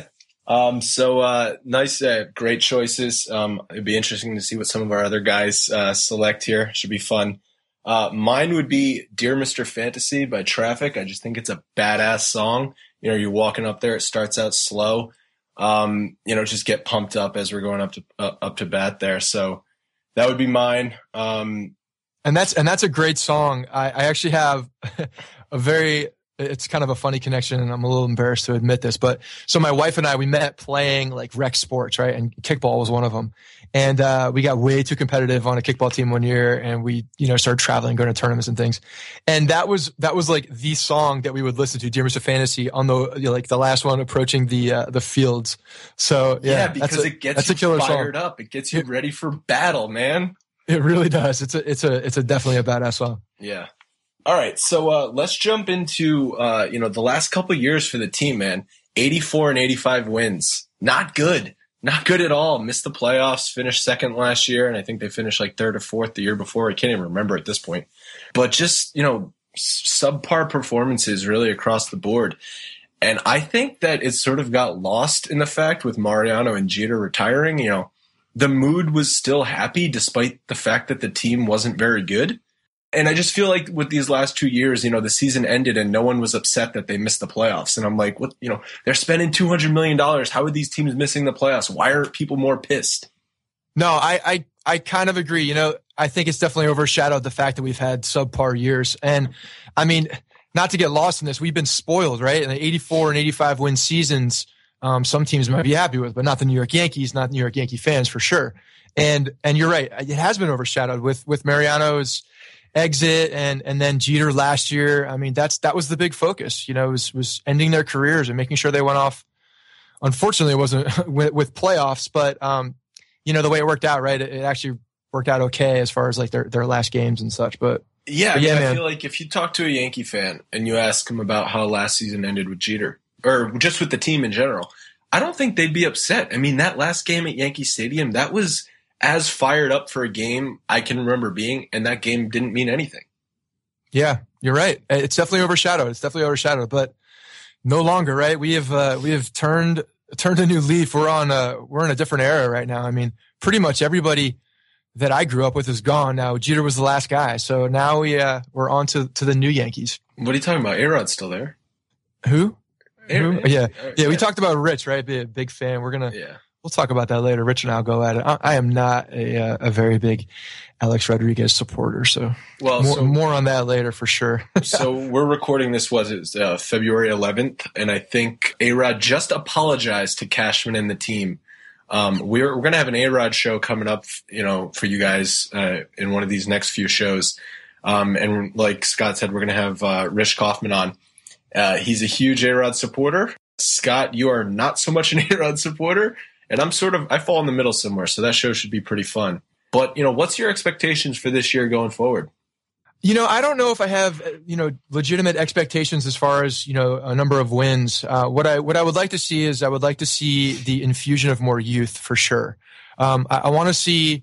Nice, great choices. It'd be interesting to see what some of our other guys select here. Should be fun. Mine would be Dear Mr. Fantasy by Traffic. I just think it's a badass song. You're walking up there. It starts out slow. Just get pumped up as we're going up to bat there. So that would be mine. And that's a great song. I actually have it's kind of a funny connection, and I'm a little embarrassed to admit this, but so my wife and I, we met playing like rec sports, right? And kickball was one of them. And, we got way too competitive on a kickball team one year, and we, started traveling, going to tournaments and things. And that was like the song that we would listen to, Dear Mr. Fantasy, on the last one approaching the fields. So yeah, because it gets you fired up. It gets you ready for battle, man. It really does. It's a definitely a badass song. Yeah. All right, so let's jump into the last couple years for the team, man. 84 and 85 wins. Not good at all. Missed the playoffs. Finished second last year, and I think they finished like third or fourth the year before. I can't even remember at this point. But just subpar performances really across the board. And I think that it sort of got lost in the fact with Mariano and Jeter retiring, the mood was still happy despite the fact that the team wasn't very good. And I just feel like with these last 2 years, the season ended and no one was upset that they missed the playoffs. And I'm like, what, they're spending $200 million. How are these teams missing the playoffs? Why aren't people more pissed? No, I kind of agree. I think it's definitely overshadowed the fact that we've had subpar years. And I mean, not to get lost in this, we've been spoiled, right? In the 84 and 85 win seasons, some teams might be happy with, but not the New York Yankees, not New York Yankee fans for sure. And you're right. It has been overshadowed with Mariano's exit and then Jeter last year. I mean, that was the big focus, was ending their careers and making sure they went off. Unfortunately, it wasn't with playoffs, but, the way it worked out, right? It actually worked out okay as far as like their last games and such, but yeah, I feel like if you talk to a Yankee fan and you ask him about how last season ended with Jeter or just with the team in general, I don't think they'd be upset. I mean, that last game at Yankee Stadium, that was as fired up for a game I can remember being, and that game didn't mean anything. Yeah, you're right. It's definitely overshadowed, but no longer, right? We have turned a new leaf. We're in a different era right now. I mean, pretty much everybody that I grew up with is gone now. Jeter was the last guy. So now we're on to the new Yankees. What are you talking about? A-Rod's still there. Who? Yeah. We Yeah. talked about Rich, right? Be a big fan. We'll talk about that later. Rich and I'll go at it. I am not a very big Alex Rodriguez supporter. So more on that later for sure. So we're recording this February 11th. And I think A-Rod just apologized to Cashman and the team. We're going to have an A-Rod show coming up, for you guys, in one of these next few shows. And like Scott said, we're going to have, Rich Kaufman on. He's a huge A-Rod supporter. Scott, you are not so much an A-Rod supporter. And I fall in the middle somewhere. So that show should be pretty fun. But, what's your expectations for this year going forward? I don't know if I have, legitimate expectations as far as, a number of wins. What I would like to see is the infusion of more youth for sure. I really want to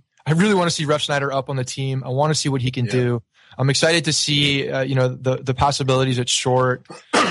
see Ref Snyder up on the team. I want to see what he can do. I'm excited to see, the possibilities at short.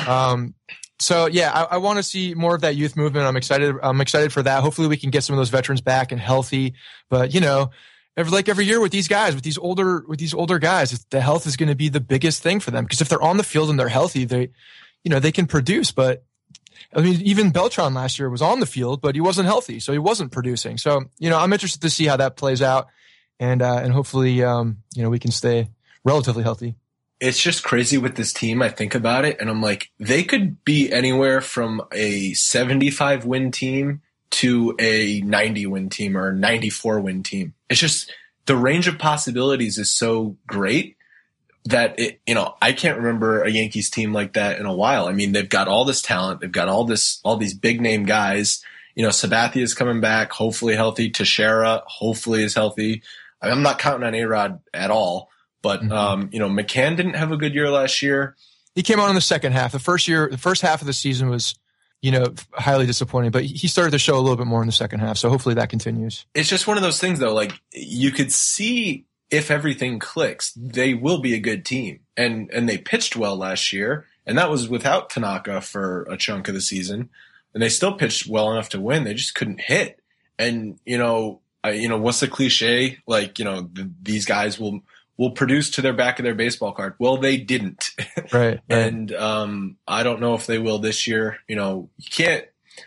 I want to see more of that youth movement. I'm excited for that. Hopefully we can get some of those veterans back and healthy, but every year with these guys, with these older guys, the health is going to be the biggest thing for them. Because if they're on the field and they're healthy, they can produce. But I mean, even Beltran last year was on the field, but he wasn't healthy, so he wasn't producing. So I'm interested to see how that plays out, and hopefully we can stay relatively healthy. It's just crazy with this team. I think about it and I'm like, they could be anywhere from a 75 win team to a 90 win team or a 94 win team. It's just the range of possibilities is so great that I can't remember a Yankees team like that in a while. I mean, they've got all this talent. They've got all these big name guys. Sabathia is coming back, hopefully healthy. Teixeira hopefully is healthy. I'm not counting on A-Rod at all. But, McCann didn't have a good year last year. He came on in the second half. The first half of the season was, highly disappointing, but he started to show a little bit more in the second half. So hopefully that continues. It's just one of those things though, like you could see if everything clicks, they will be a good team. And they pitched well last year, and that was without Tanaka for a chunk of the season. And they still pitched well enough to win. They just couldn't hit. And, what's the cliche? Like, these guys will produce to their back of their baseball card. Well, they didn't. Right. And I don't know if they will this year. You can't,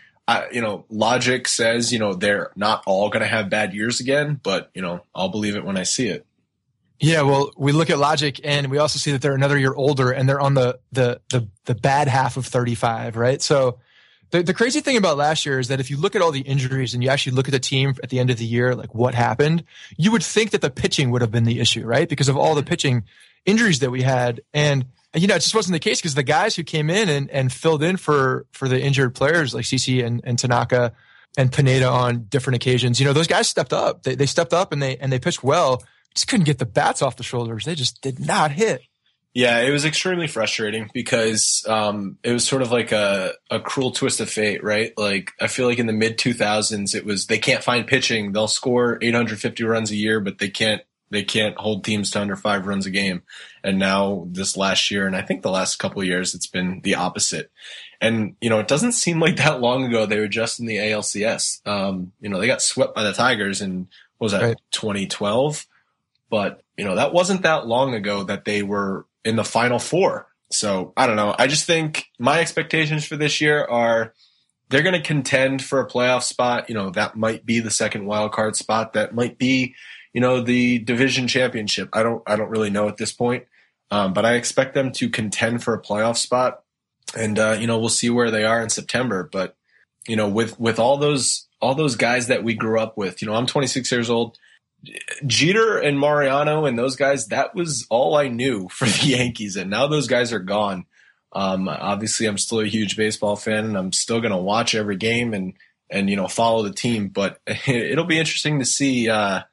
logic says, they're not all going to have bad years again, but, I'll believe it when I see it. Yeah, well, we look at logic and we also see that they're another year older and they're on the bad half of 35, right? So the crazy thing about last year is that if you look at all the injuries and you actually look at the team at the end of the year, like what happened, you would think that the pitching would have been the issue, right? Because of all the pitching injuries that we had. And, it just wasn't the case because the guys who came in and filled in for the injured players like CeCe and Tanaka and Pineda on different occasions, those guys stepped up. They stepped up and they pitched well. Just couldn't get the bats off the shoulders. They just did not hit. Yeah, it was extremely frustrating because it was sort of like a cruel twist of fate, right? Like I feel like in the mid 2000s, it was they can't find pitching. They'll score 850 runs a year, but they can't they can't hold teams to under 5 runs a game. And now this last year, and I think the last couple of years, it's been the opposite. And, it doesn't seem like that long ago they were just in the ALCS. They got swept by the Tigers in, what was that, right, 2012? But, that wasn't that long ago that they were in the Final Four. So, I don't know. I just think my expectations for this year are they're going to contend for a playoff spot. That might be the second wild card spot. That might be, the division championship. I don't really know at this point. But I expect them to contend for a playoff spot. And, we'll see where they are in September. But, with all those guys that we grew up with, I'm 26 years old. Jeter and Mariano and those guys, that was all I knew for the Yankees. And now those guys are gone. Obviously I'm still a huge baseball fan and I'm still going to watch every game and follow the team, but it'll be interesting to see,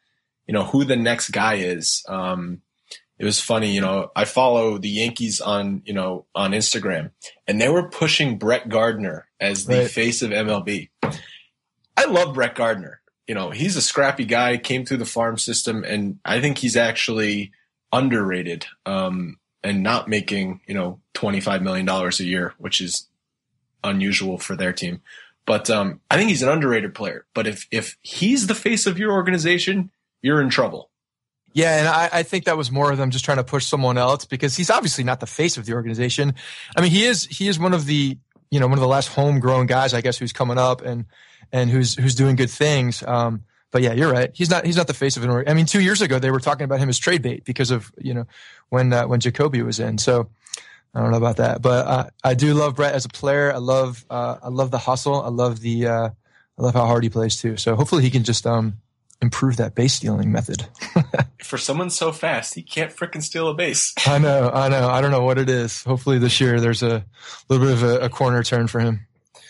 who the next guy is. It was funny, I follow the Yankees on Instagram, and they were pushing Brett Gardner as the face of MLB. I love Brett Gardner. He's a scrappy guy, came through the farm system, and I think he's actually underrated, and not making, $25 million a year, which is unusual for their team. But I think he's an underrated player. But if he's the face of your organization, you're in trouble. Yeah, and I think that was more of them just trying to push someone else, because he's obviously not the face of the organization. I mean, he is one of the one of the last homegrown guys, I guess, who's coming up and who's doing good things. But yeah, you're right. He's not the face of an organization. I mean, 2 years ago they were talking about him as trade bait because of when Jacoby was in. So I don't know about that, but I do love Brett as a player. I love the hustle. I love how hard he plays too. So hopefully he can just improve that base stealing method. For someone so fast, he can't frickin' steal a base. I know. I don't know what it is. Hopefully this year there's a little bit of a corner turn for him.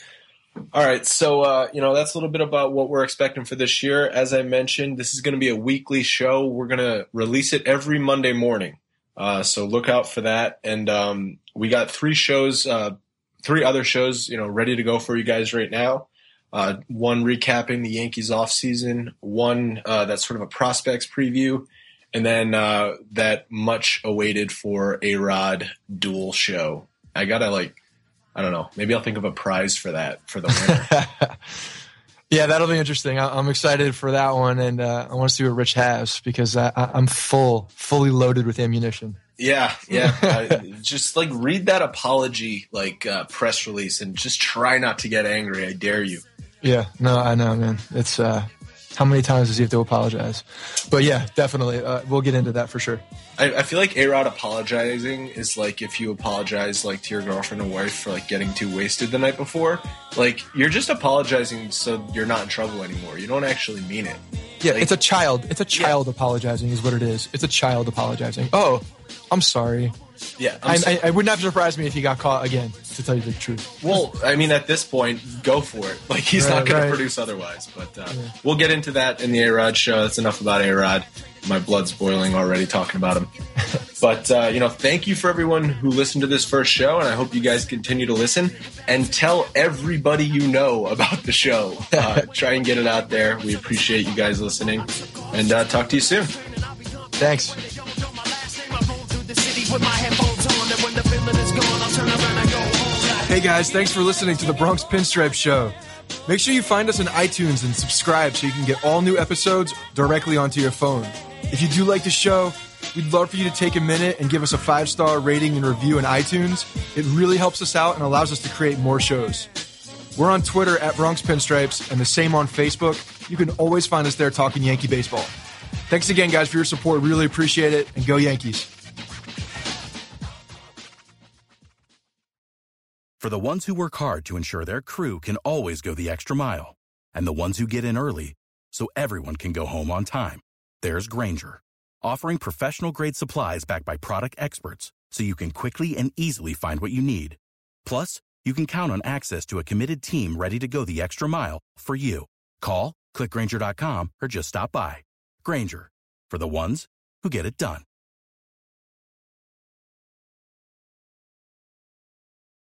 All right. So, that's a little bit about what we're expecting for this year. As I mentioned, this is going to be a weekly show. We're going to release it every Monday morning. So look out for that. And we got 3 other shows, ready to go for you guys right now. One recapping the Yankees offseason, one that's sort of a prospects preview, and then that much awaited for A-Rod duel show. I gotta I don't know, maybe I'll think of a prize for that for the winner. Yeah, that'll be interesting. I'm excited for that one, and I want to see what Rich has, because I'm fully loaded with ammunition. Yeah. Just read that apology press release and just try not to get angry. I dare you. Yeah, no, I know, man. It's how many times does he have to apologize? But yeah, definitely, we'll get into that for sure. I feel like A-Rod apologizing is like if you apologize to your girlfriend or wife for getting too wasted the night before. You're just apologizing so you're not in trouble anymore. You don't actually mean it. Yeah, it's a child. It's a child apologizing is what it is. It's a child apologizing. Oh, I'm sorry. Yeah, I would not surprise me if he got caught again, to tell you the truth. Well, I mean, at this point, go for it. He's not going to produce otherwise. But we'll get into that in the A-Rod show. That's enough about A-Rod. My blood's boiling already talking about him. But, thank you for everyone who listened to this first show, and I hope you guys continue to listen and tell everybody you know about the show. Try and get it out there. We appreciate you guys listening, and talk to you soon. Thanks. Hey guys, thanks for listening to the Bronx Pinstripe Show. Make sure you find us on iTunes and subscribe so you can get all new episodes directly onto your phone. If you do like the show, we'd love for you to take a minute and give us a 5-star rating and review in iTunes. It really helps us out and allows us to create more shows. We're on Twitter at Bronx Pinstripes and the same on Facebook. You can always find us there talking Yankee baseball. Thanks again, guys, for your support. Really appreciate it, and go Yankees. For the ones who work hard to ensure their crew can always go the extra mile, and the ones who get in early so everyone can go home on time, there's Grainger, offering professional-grade supplies backed by product experts so you can quickly and easily find what you need. Plus, you can count on access to a committed team ready to go the extra mile for you. Call, click Grainger.com, or just stop by. Grainger, for the ones who get it done.